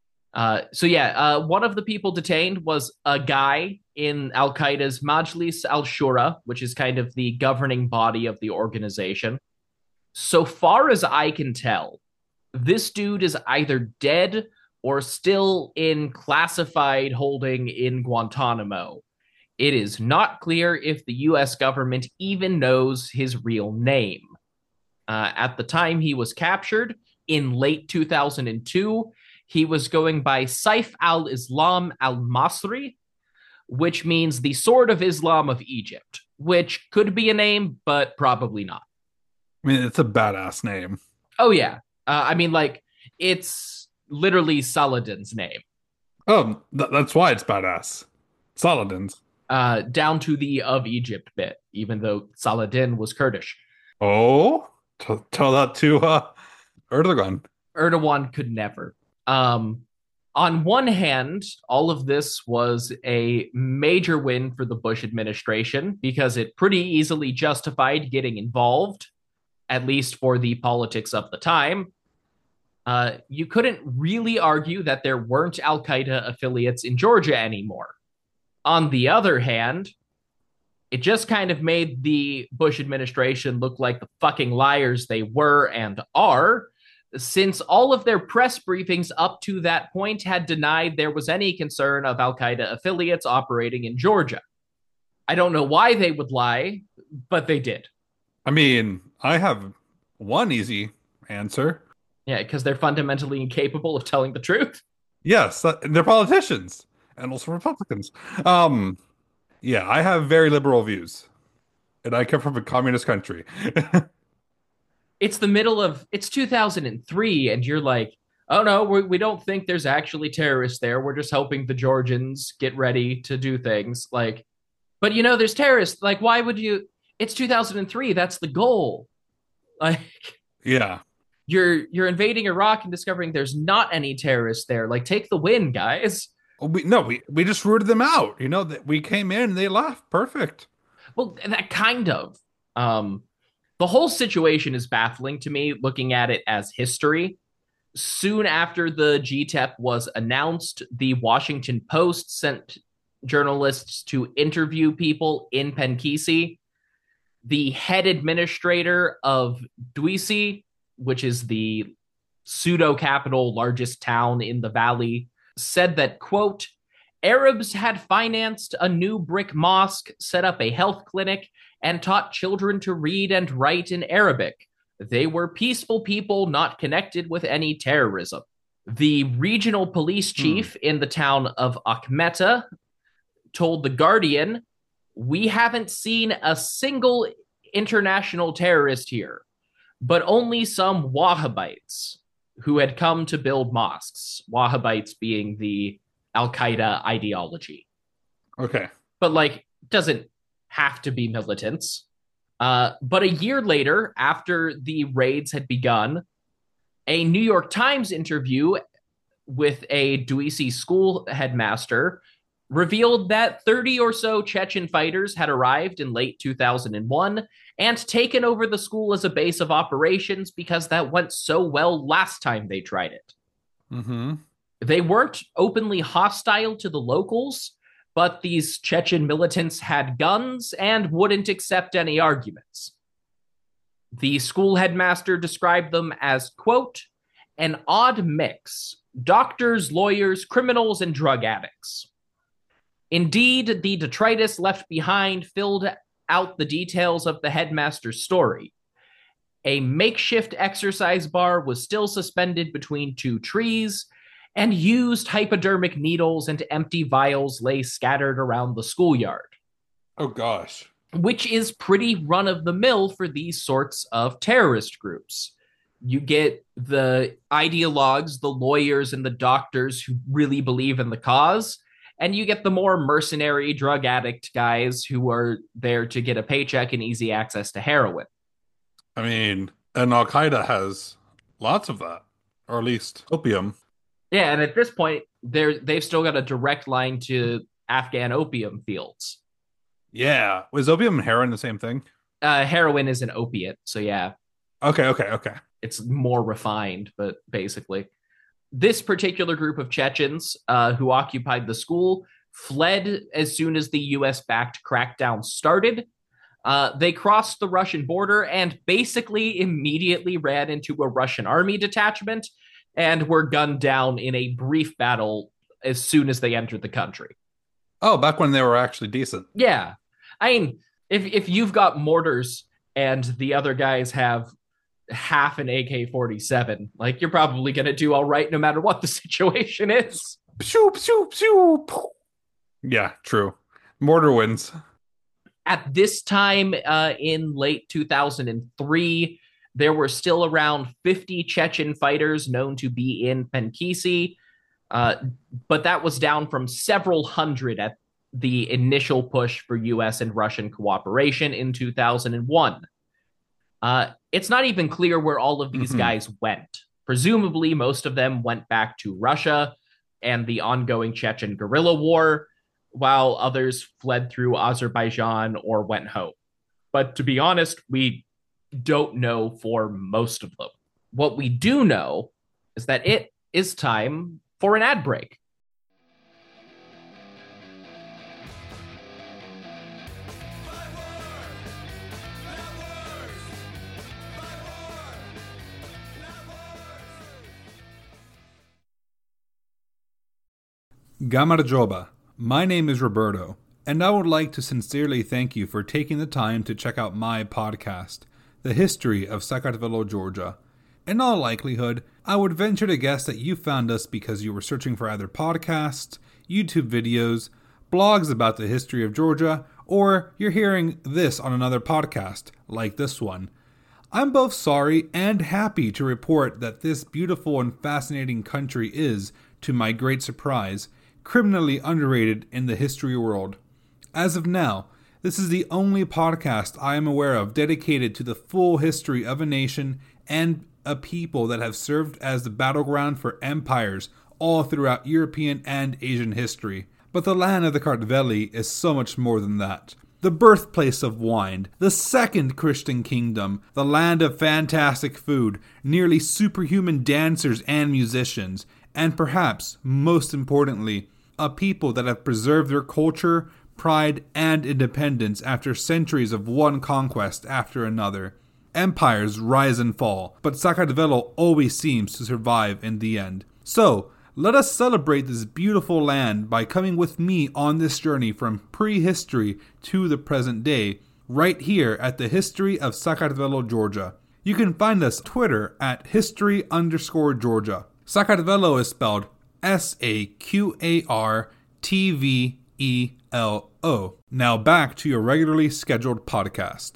of the people detained was a guy in Al-Qaeda's Majlis al-Shura, which is kind of the governing body of the organization. So far as I can tell, this dude is either dead or still in classified holding in Guantanamo. It is not clear if the U.S. government even knows his real name. At the time he was captured, in late 2002, he was going by Saif al-Islam al-Masri, which means the Sword of Islam of Egypt, which could be a name, but probably not. I mean, it's a badass name. Oh, yeah. It's literally Saladin's name. Oh, that's why it's badass. Saladin's. Down to the of Egypt bit, even though Saladin was Kurdish. Oh, tell that to Erdogan. Erdogan could never. On one hand, all of this was a major win for the Bush administration because it pretty easily justified getting involved, at least for the politics of the time. You couldn't really argue that there weren't Al Qaeda affiliates in Georgia anymore. On the other hand, it just kind of made the Bush administration look like the fucking liars they were and are, since all of their press briefings up to that point had denied there was any concern of Al Qaeda affiliates operating in Georgia. I don't know why they would lie, but they did. I mean, I have one easy answer. Yeah, because they're fundamentally incapable of telling the truth. Yes, they're politicians and also Republicans. Yeah, I have very liberal views, and I come from a communist country. It's 2003, and you're like, oh no, we don't think there's actually terrorists there. We're just helping the Georgians get ready to do things. Like, but there's terrorists. Like, why would you? It's 2003. That's the goal. Like, yeah. You're invading Iraq and discovering there's not any terrorists there. Like, take the win, guys. We just rooted them out. That we came in and they left. Perfect. Well, that kind of. The whole situation is baffling to me, looking at it as history. Soon after the GTEP was announced, the Washington Post sent journalists to interview people in Penkisi. The head administrator of Tbilisi, which is the pseudo-capital largest town in the valley, said that, quote, Arabs had financed a new brick mosque, set up a health clinic, and taught children to read and write in Arabic. They were peaceful people not connected with any terrorism. The regional police chief in the town of Akhmeta told The Guardian, we haven't seen a single international terrorist here, but only some Wahhabites who had come to build mosques. Wahhabites being the Al-Qaeda ideology. Okay. But, doesn't have to be militants. But a year later, after the raids had begun, a New York Times interview with a Tbilisi school headmaster revealed that 30 or so Chechen fighters had arrived in late 2001 and taken over the school as a base of operations because that went so well last time they tried it. Mm-hmm. They weren't openly hostile to the locals, but these Chechen militants had guns and wouldn't accept any arguments. The school headmaster described them as, quote, an odd mix, doctors, lawyers, criminals, and drug addicts. Indeed, the detritus left behind filled out the details of the headmaster's story. A makeshift exercise bar was still suspended between two trees, and used hypodermic needles and empty vials lay scattered around the schoolyard. Oh, gosh. Which is pretty run-of-the-mill for these sorts of terrorist groups. You get the ideologues, the lawyers, and the doctors who really believe in the cause, and you get the more mercenary drug addict guys who are there to get a paycheck and easy access to heroin. I mean, and Al-Qaeda has lots of that, or at least opium. Yeah, and at this point, they've still got a direct line to Afghan opium fields. Yeah. Was opium and heroin the same thing? Heroin is an opiate, so yeah. Okay. It's more refined, but basically. This particular group of Chechens who occupied the school fled as soon as the US-backed crackdown started. They crossed the Russian border and basically immediately ran into a Russian army detachment and were gunned down in a brief battle as soon as they entered the country. Oh, back when they were actually decent. Yeah. I mean, if you've got mortars and the other guys have half an AK-47, you're probably going to do all right no matter what the situation is. Pew, pew, pew. Yeah, true. Mortar wins. At this time, in late 2003, there were still around 50 Chechen fighters known to be in Penkisi, but that was down from several hundred at the initial push for US and Russian cooperation in 2001. It's not even clear where all of these guys went. Presumably, most of them went back to Russia, and the ongoing Chechen guerrilla war, while others fled through Azerbaijan or went home. But to be honest, we don't know for most of them. What we do know is that it is time for an ad break. Gamarjoba. My name is Roberto, and I would like to sincerely thank you for taking the time to check out my podcast, The History of Sakartvelo, Georgia. In all likelihood, I would venture to guess that you found us because you were searching for either podcasts, YouTube videos, blogs about the history of Georgia, or you're hearing this on another podcast, like this one. I'm both sorry and happy to report that this beautiful and fascinating country is, to my great surprise, criminally underrated in the history world. As of now, this is the only podcast I am aware of dedicated to the full history of a nation and a people that have served as the battleground for empires all throughout European and Asian history. But the land of the Kartveli is so much more than that. The birthplace of wine, the second Christian kingdom, the land of fantastic food, nearly superhuman dancers and musicians, and perhaps, most importantly, a people that have preserved their culture, pride, and independence after centuries of one conquest after another. Empires rise and fall, but Sakartvelo always seems to survive in the end. So, let us celebrate this beautiful land by coming with me on this journey from prehistory to the present day, right here at the History of Sakartvelo, Georgia. You can find us on Twitter at history_Georgia. Sakartvelo is spelled Sakartvelo. Now back to your regularly scheduled podcast.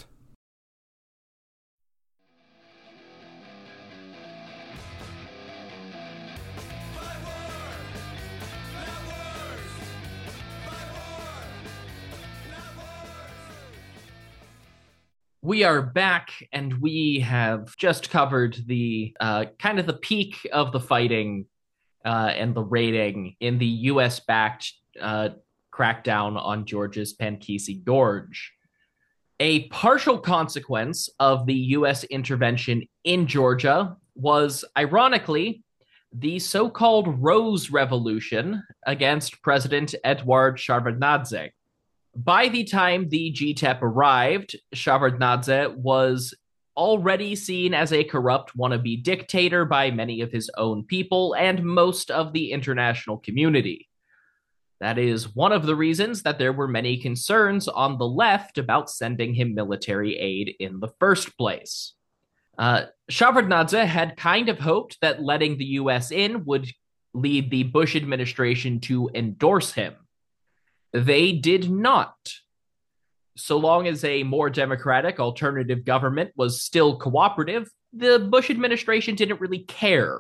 We are back, and we have just covered the kind of the peak of the fighting and the raiding in the U.S.-backed crackdown on Georgia's Pankisi Gorge. A partial consequence of the U.S. intervention in Georgia was, ironically, the so-called Rose Revolution against President Eduard Shevardnadze. By the time the GTEP arrived, Shevardnadze was already seen as a corrupt wannabe dictator by many of his own people and most of the international community. That is one of the reasons that there were many concerns on the left about sending him military aid in the first place. Shevardnadze had kind of hoped that letting the U.S. in would lead the Bush administration to endorse him. They did not. So long as a more democratic alternative government was still cooperative, the Bush administration didn't really care.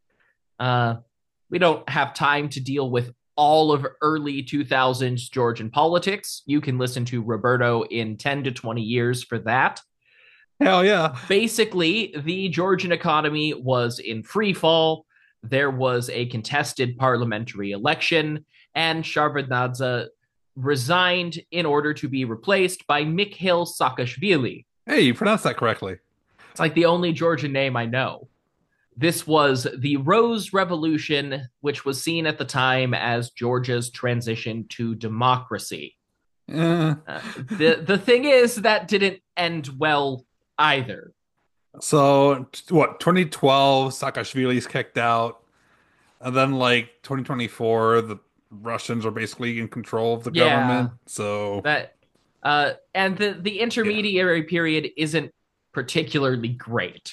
We don't have time to deal with all of early 2000s Georgian politics. You can listen to Roberto in 10 to 20 years for that. Hell yeah. Basically, the Georgian economy was in free fall. There was a contested parliamentary election, and Shevardnadze resigned in order to be replaced by Mikhail Saakashvili. Hey, you pronounced that correctly. It's like the only Georgian name I know. This was the Rose Revolution, which was seen at the time as Georgia's transition to democracy. The thing is, that didn't end well either. So, 2012, Saakashvili's kicked out. And then, 2024, the Russians are basically in control of the government. So that and the intermediary period isn't particularly great.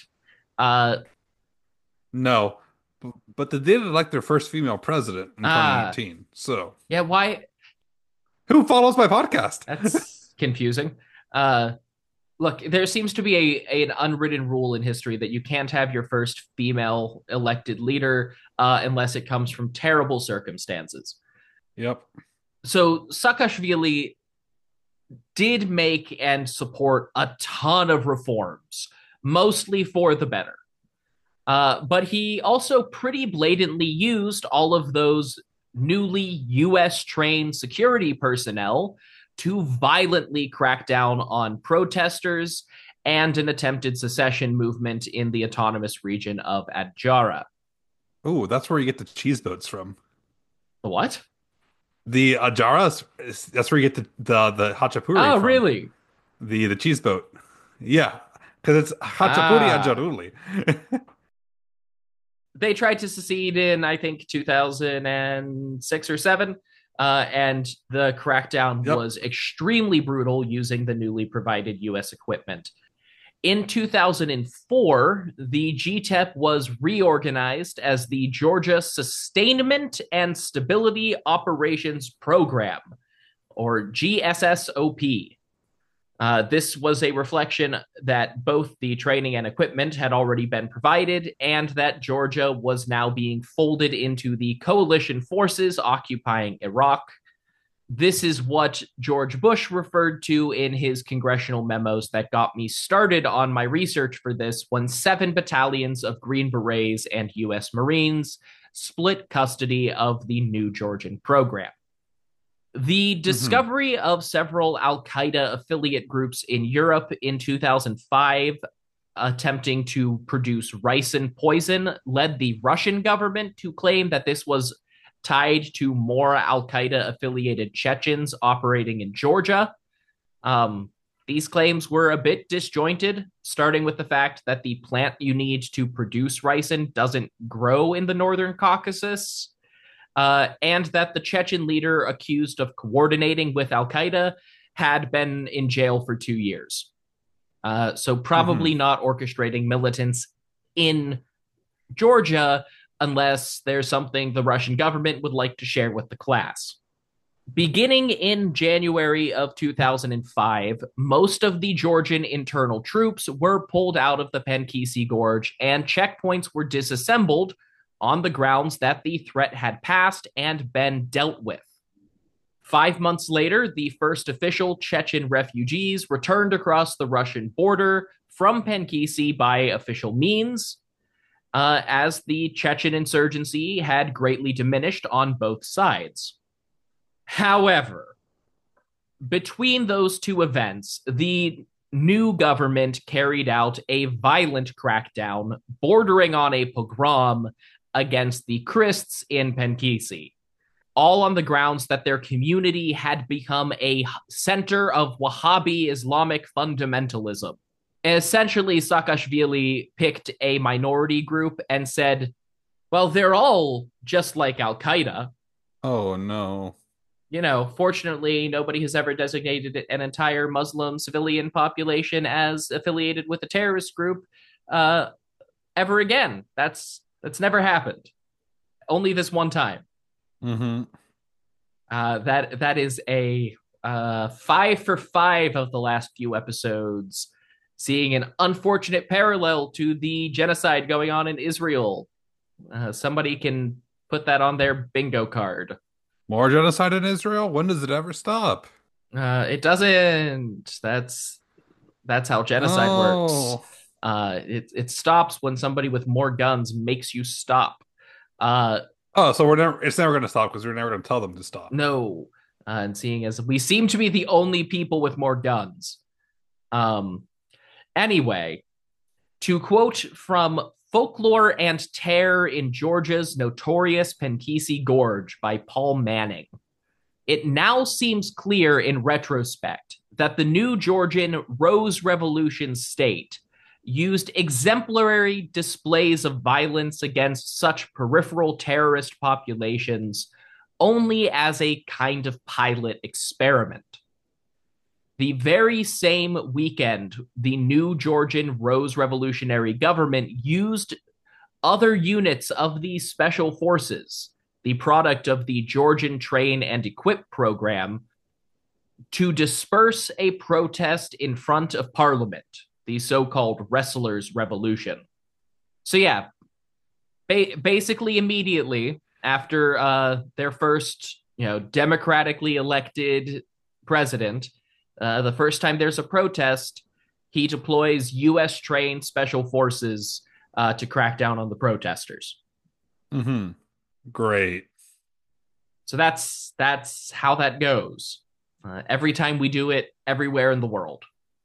No, but they did elect their first female president in 2018. So yeah, why? Who follows my podcast? That's confusing. Look, there seems to be an unwritten rule in history that you can't have your first female elected leader unless it comes from terrible circumstances. Yep. So Saakashvili did make and support a ton of reforms, mostly for the better. But he also pretty blatantly used all of those newly US trained security personnel to violently crack down on protesters and an attempted secession movement in the autonomous region of Adjara. Oh, that's where you get the cheese boats from. What? The Ajara, that's where you get the hachapuri Oh, from. really? The cheese boat. Yeah, because it's hachapuri ajaruli. They tried to secede in, I think, 2006 or 7. And the crackdown was extremely brutal using the newly provided US equipment. In 2004, the GTEP was reorganized as the Georgia Sustainment and Stability Operations Program, or GSSOP. This was a reflection that both the training and equipment had already been provided, and that Georgia was now being folded into the coalition forces occupying Iraq. This is what George Bush referred to in his congressional memos that got me started on my research for this, when 7 battalions of Green Berets and U.S. Marines split custody of the new Georgian program. The discovery of several al-Qaeda affiliate groups in Europe in 2005 attempting to produce ricin poison led the Russian government to claim that this was tied to more al-Qaeda affiliated Chechens operating in Georgia. These claims were a bit disjointed, starting with the fact that the plant you need to produce ricin doesn't grow in the Northern Caucasus. And that the Chechen leader accused of coordinating with al-Qaeda had been in jail for 2 years. So probably not orchestrating militants in Georgia unless there's something the Russian government would like to share with the class. Beginning in January of 2005, most of the Georgian internal troops were pulled out of the Penkisi Gorge and checkpoints were disassembled on the grounds that the threat had passed and been dealt with. 5 months later, the first official Chechen refugees returned across the Russian border from Penkisi by official means, as the Chechen insurgency had greatly diminished on both sides. However, between those two events, the new government carried out a violent crackdown bordering on a pogrom against the Christs in Penkisi, all on the grounds that their community had become a center of Wahhabi Islamic fundamentalism. Essentially, Saakashvili picked a minority group and said, well, they're all just like al-Qaeda. Oh, no. You know, fortunately, nobody has ever designated an entire Muslim civilian population as affiliated with a terrorist group ever again. That's never happened. Only this one time. That is a 5 for 5 of the last few episodes, seeing an unfortunate parallel to the genocide going on in Israel. Somebody can put that on their bingo card. More genocide in Israel? When does it ever stop? It doesn't. That's how genocide works. It stops when somebody with more guns makes you stop. So it's never going to stop because we're never going to tell them to stop. No. And seeing as we seem to be the only people with more guns. Anyway, to quote from Folklore and Terror in Georgia's Notorious Penkisi Gorge by Paul Manning, it now seems clear in retrospect that the new Georgian Rose Revolution state used exemplary displays of violence against such peripheral terrorist populations only as a kind of pilot experiment. The very same weekend, the new Georgian Rose Revolutionary government used other units of these special forces, the product of the Georgian Train and Equip program, to disperse a protest in front of Parliament, the so-called Wrestlers' Revolution. So yeah, basically immediately after their first, democratically elected president, the first time there's a protest, he deploys U.S. trained special forces to crack down on the protesters. Mm-hmm. Great. So that's how that goes. Every time we do it, everywhere in the world.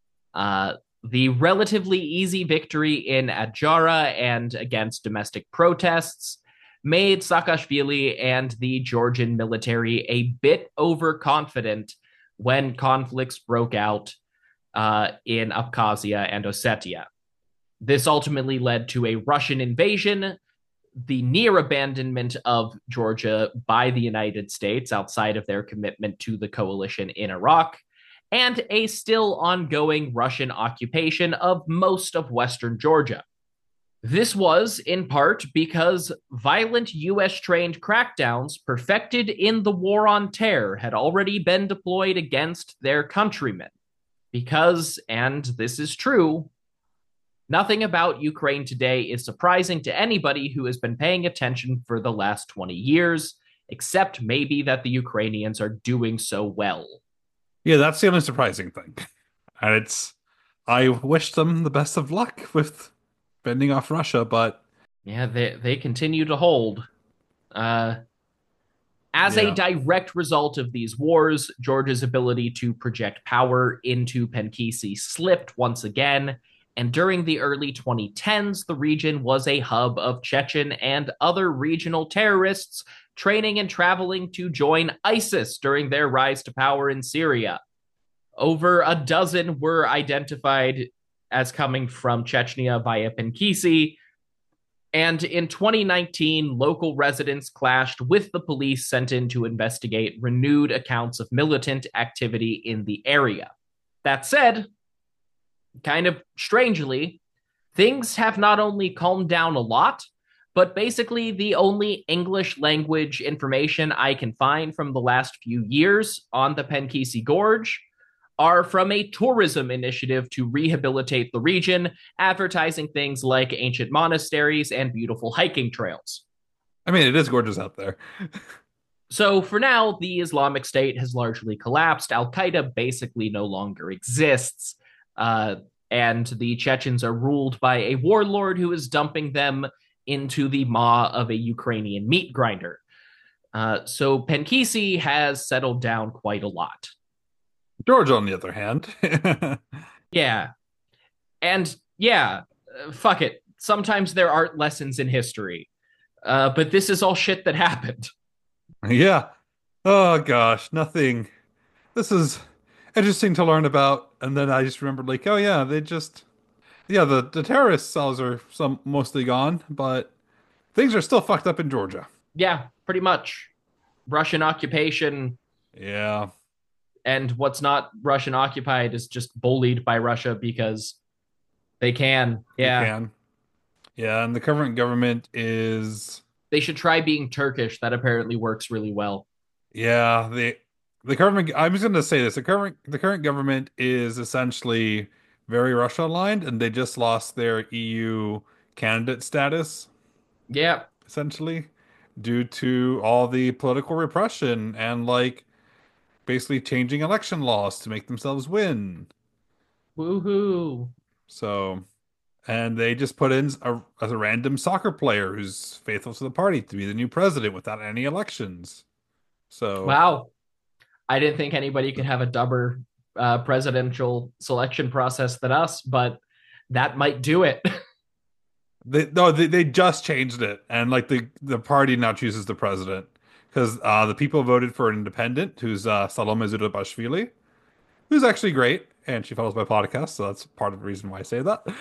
The relatively easy victory in Adjara and against domestic protests made Saakashvili and the Georgian military a bit overconfident when conflicts broke out in Abkhazia and Ossetia. This ultimately led to a Russian invasion, the near abandonment of Georgia by the United States outside of their commitment to the coalition in Iraq, and a still ongoing Russian occupation of most of Western Georgia. This was, in part, because violent US-trained crackdowns perfected in the War on Terror had already been deployed against their countrymen. Because, and this is true, nothing about Ukraine today is surprising to anybody who has been paying attention for the last 20 years, except maybe that the Ukrainians are doing so well. Yeah, that's the only surprising thing. And I wish them the best of luck with fending off Russia, but yeah, they continue to hold. As a direct result of these wars, Georgia's ability to project power into Penkisi slipped once again, and during the early 2010s, the region was a hub of Chechen and other regional terrorists training and traveling to join ISIS during their rise to power in Syria. Over a dozen were identified as coming from Chechnya via Penkisi, and in 2019, local residents clashed with the police sent in to investigate renewed accounts of militant activity in the area. That said, kind of strangely, things have not only calmed down a lot, but basically the only English language information I can find from the last few years on the Penkisi Gorge are from a tourism initiative to rehabilitate the region, advertising things like ancient monasteries and beautiful hiking trails. I mean, it is gorgeous out there. So for now, the Islamic State has largely collapsed. Al-Qaeda basically no longer exists. And the Chechens are ruled by a warlord who is dumping them into the maw of a Ukrainian meat grinder. So Penkisi has settled down quite a lot. Georgia, on the other hand. Yeah. And yeah, fuck it. Sometimes there aren't lessons in history. But this is all shit that happened. Yeah. Oh, gosh. Nothing. This is interesting to learn about. And then I just remembered, like, oh, yeah, the terrorist cells are mostly gone, but things are still fucked up in Georgia. Yeah, pretty much. Russian occupation. Yeah. And what's not Russian occupied is just bullied by Russia because they can. Yeah. They can. Yeah, and the current government is... They should try being Turkish. That apparently works really well. Yeah, the current... I'm just going to say this. The current government is essentially very Russia-aligned, and they just lost their EU candidate status. Yeah. Essentially, due to all the political repression and, like, basically changing election laws to make themselves win. Woohoo. So, and they just put in a random soccer player who's faithful to the party to be the new president without any elections. So, wow. I didn't think anybody could have a dumber presidential selection process than us, but that might do it. They just changed it, and like the party now chooses the president. Because the people voted for an independent, who's Salome Zurabashvili, who's actually great, and she follows my podcast, so that's part of the reason why I say that.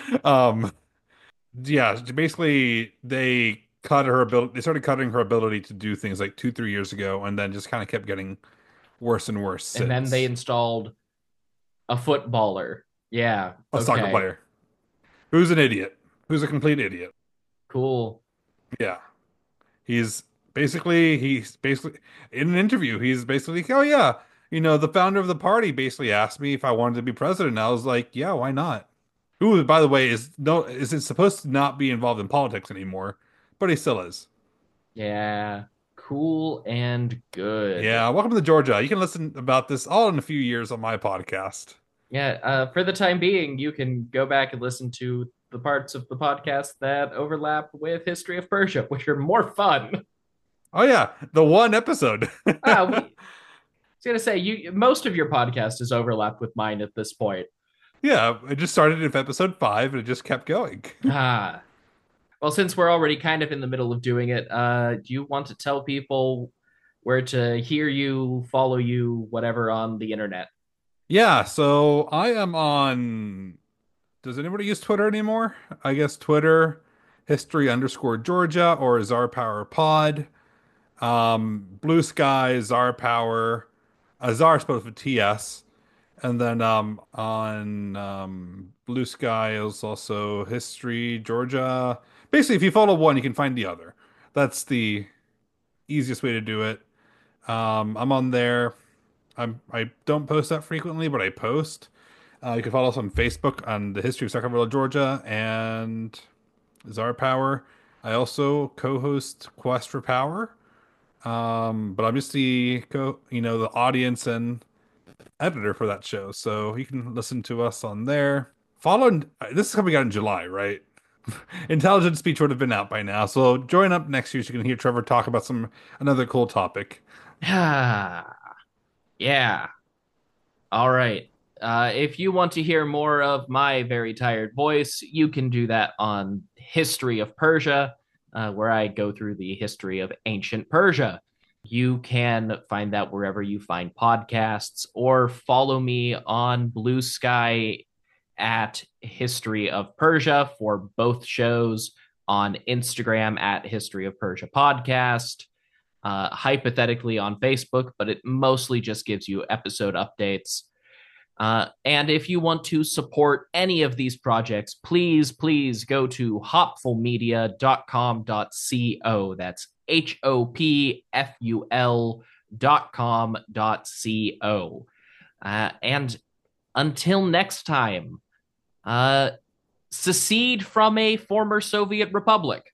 Yeah, basically they cut her ability. They started cutting her ability to do things like 2-3 years ago, and then just kind of kept getting worse and worse. And then they installed a footballer. Yeah, a soccer player, who's an idiot, who's a complete idiot. Cool. Yeah, he's basically in an interview, he's basically, oh yeah, the founder of the party basically asked me if I wanted to be president. And I was like, yeah, why not? Who, by the way, isn't supposed to not be involved in politics anymore, but he still is. Yeah, cool and good. Yeah, welcome to Georgia. You can listen about this all in a few years on my podcast. Yeah, for the time being, you can go back and listen to the parts of the podcast that overlap with History of Persia, which are more fun. Oh yeah, the one episode. I was gonna say most of your podcast is overlapped with mine at this point. Yeah, it just started with episode 5 and it just kept going. Ah, well, since we're already kind of in the middle of doing it, do you want to tell people where to hear you, follow you, whatever on the internet? Yeah, so I am on. Does anybody use Twitter anymore? I guess Twitter, history_Georgia or Czar Power Pod. Blue Sky, Czar Power, Czar spelled with TS. And then on Blue Sky is also History Georgia. Basically, if you follow one, you can find the other. That's the easiest way to do it. I'm on there. I don't post that frequently, but I post. You can follow us on Facebook on the History of Sacramento, Georgia, and Czar Power. I also co-host Quest for Power. But I'm just the audience and editor for that show, so you can listen to us on there. This is coming out in July, right? Intelligent Speech would have been out by now, so join up next year so you can hear Trevor talk about another cool topic. Ah, yeah. All right. If you want to hear more of my very tired voice, you can do that on History of Persia, where I go through the history of ancient Persia. You can find that wherever you find podcasts, or follow me on Blue Sky at History of Persia for both shows, on Instagram at History of Persia Podcast, hypothetically on Facebook, but it mostly just gives you episode updates. And if you want to support any of these projects, please go to hopfulmedia.com.co. That's HOPFUL.com.co. And until next time, secede from a former Soviet republic.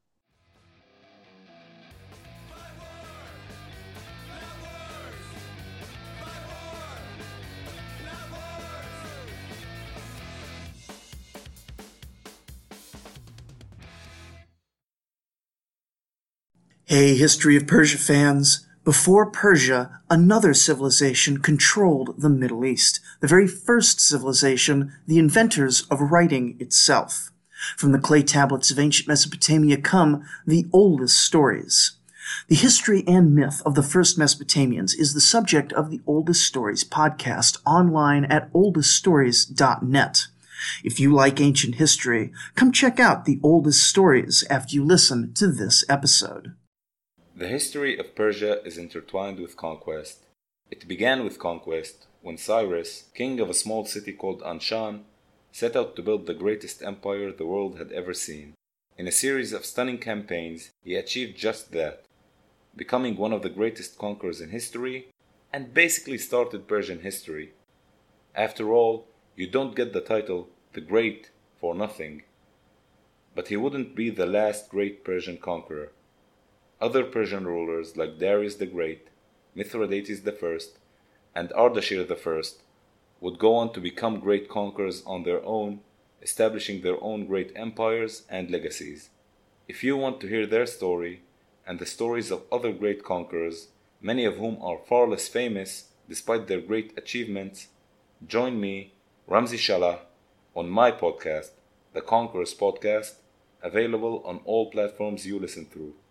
Hey, History of Persia fans. Before Persia, another civilization controlled the Middle East, the very first civilization, the inventors of writing itself. From the clay tablets of ancient Mesopotamia come the oldest stories. The history and myth of the first Mesopotamians is the subject of the Oldest Stories podcast online at oldeststories.net. If you like ancient history, come check out the Oldest Stories after you listen to this episode. The history of Persia is intertwined with conquest. It began with conquest when Cyrus, king of a small city called Anshan, set out to build the greatest empire the world had ever seen. In a series of stunning campaigns, he achieved just that, becoming one of the greatest conquerors in history, and basically started Persian history. After all, you don't get the title the Great for nothing. But he wouldn't be the last great Persian conqueror. Other Persian rulers like Darius the Great, Mithridates I, and Ardashir I would go on to become great conquerors on their own, establishing their own great empires and legacies. If you want to hear their story, and the stories of other great conquerors, many of whom are far less famous despite their great achievements, join me, Ramzi Shalah, on my podcast, The Conquerors Podcast, available on all platforms you listen through.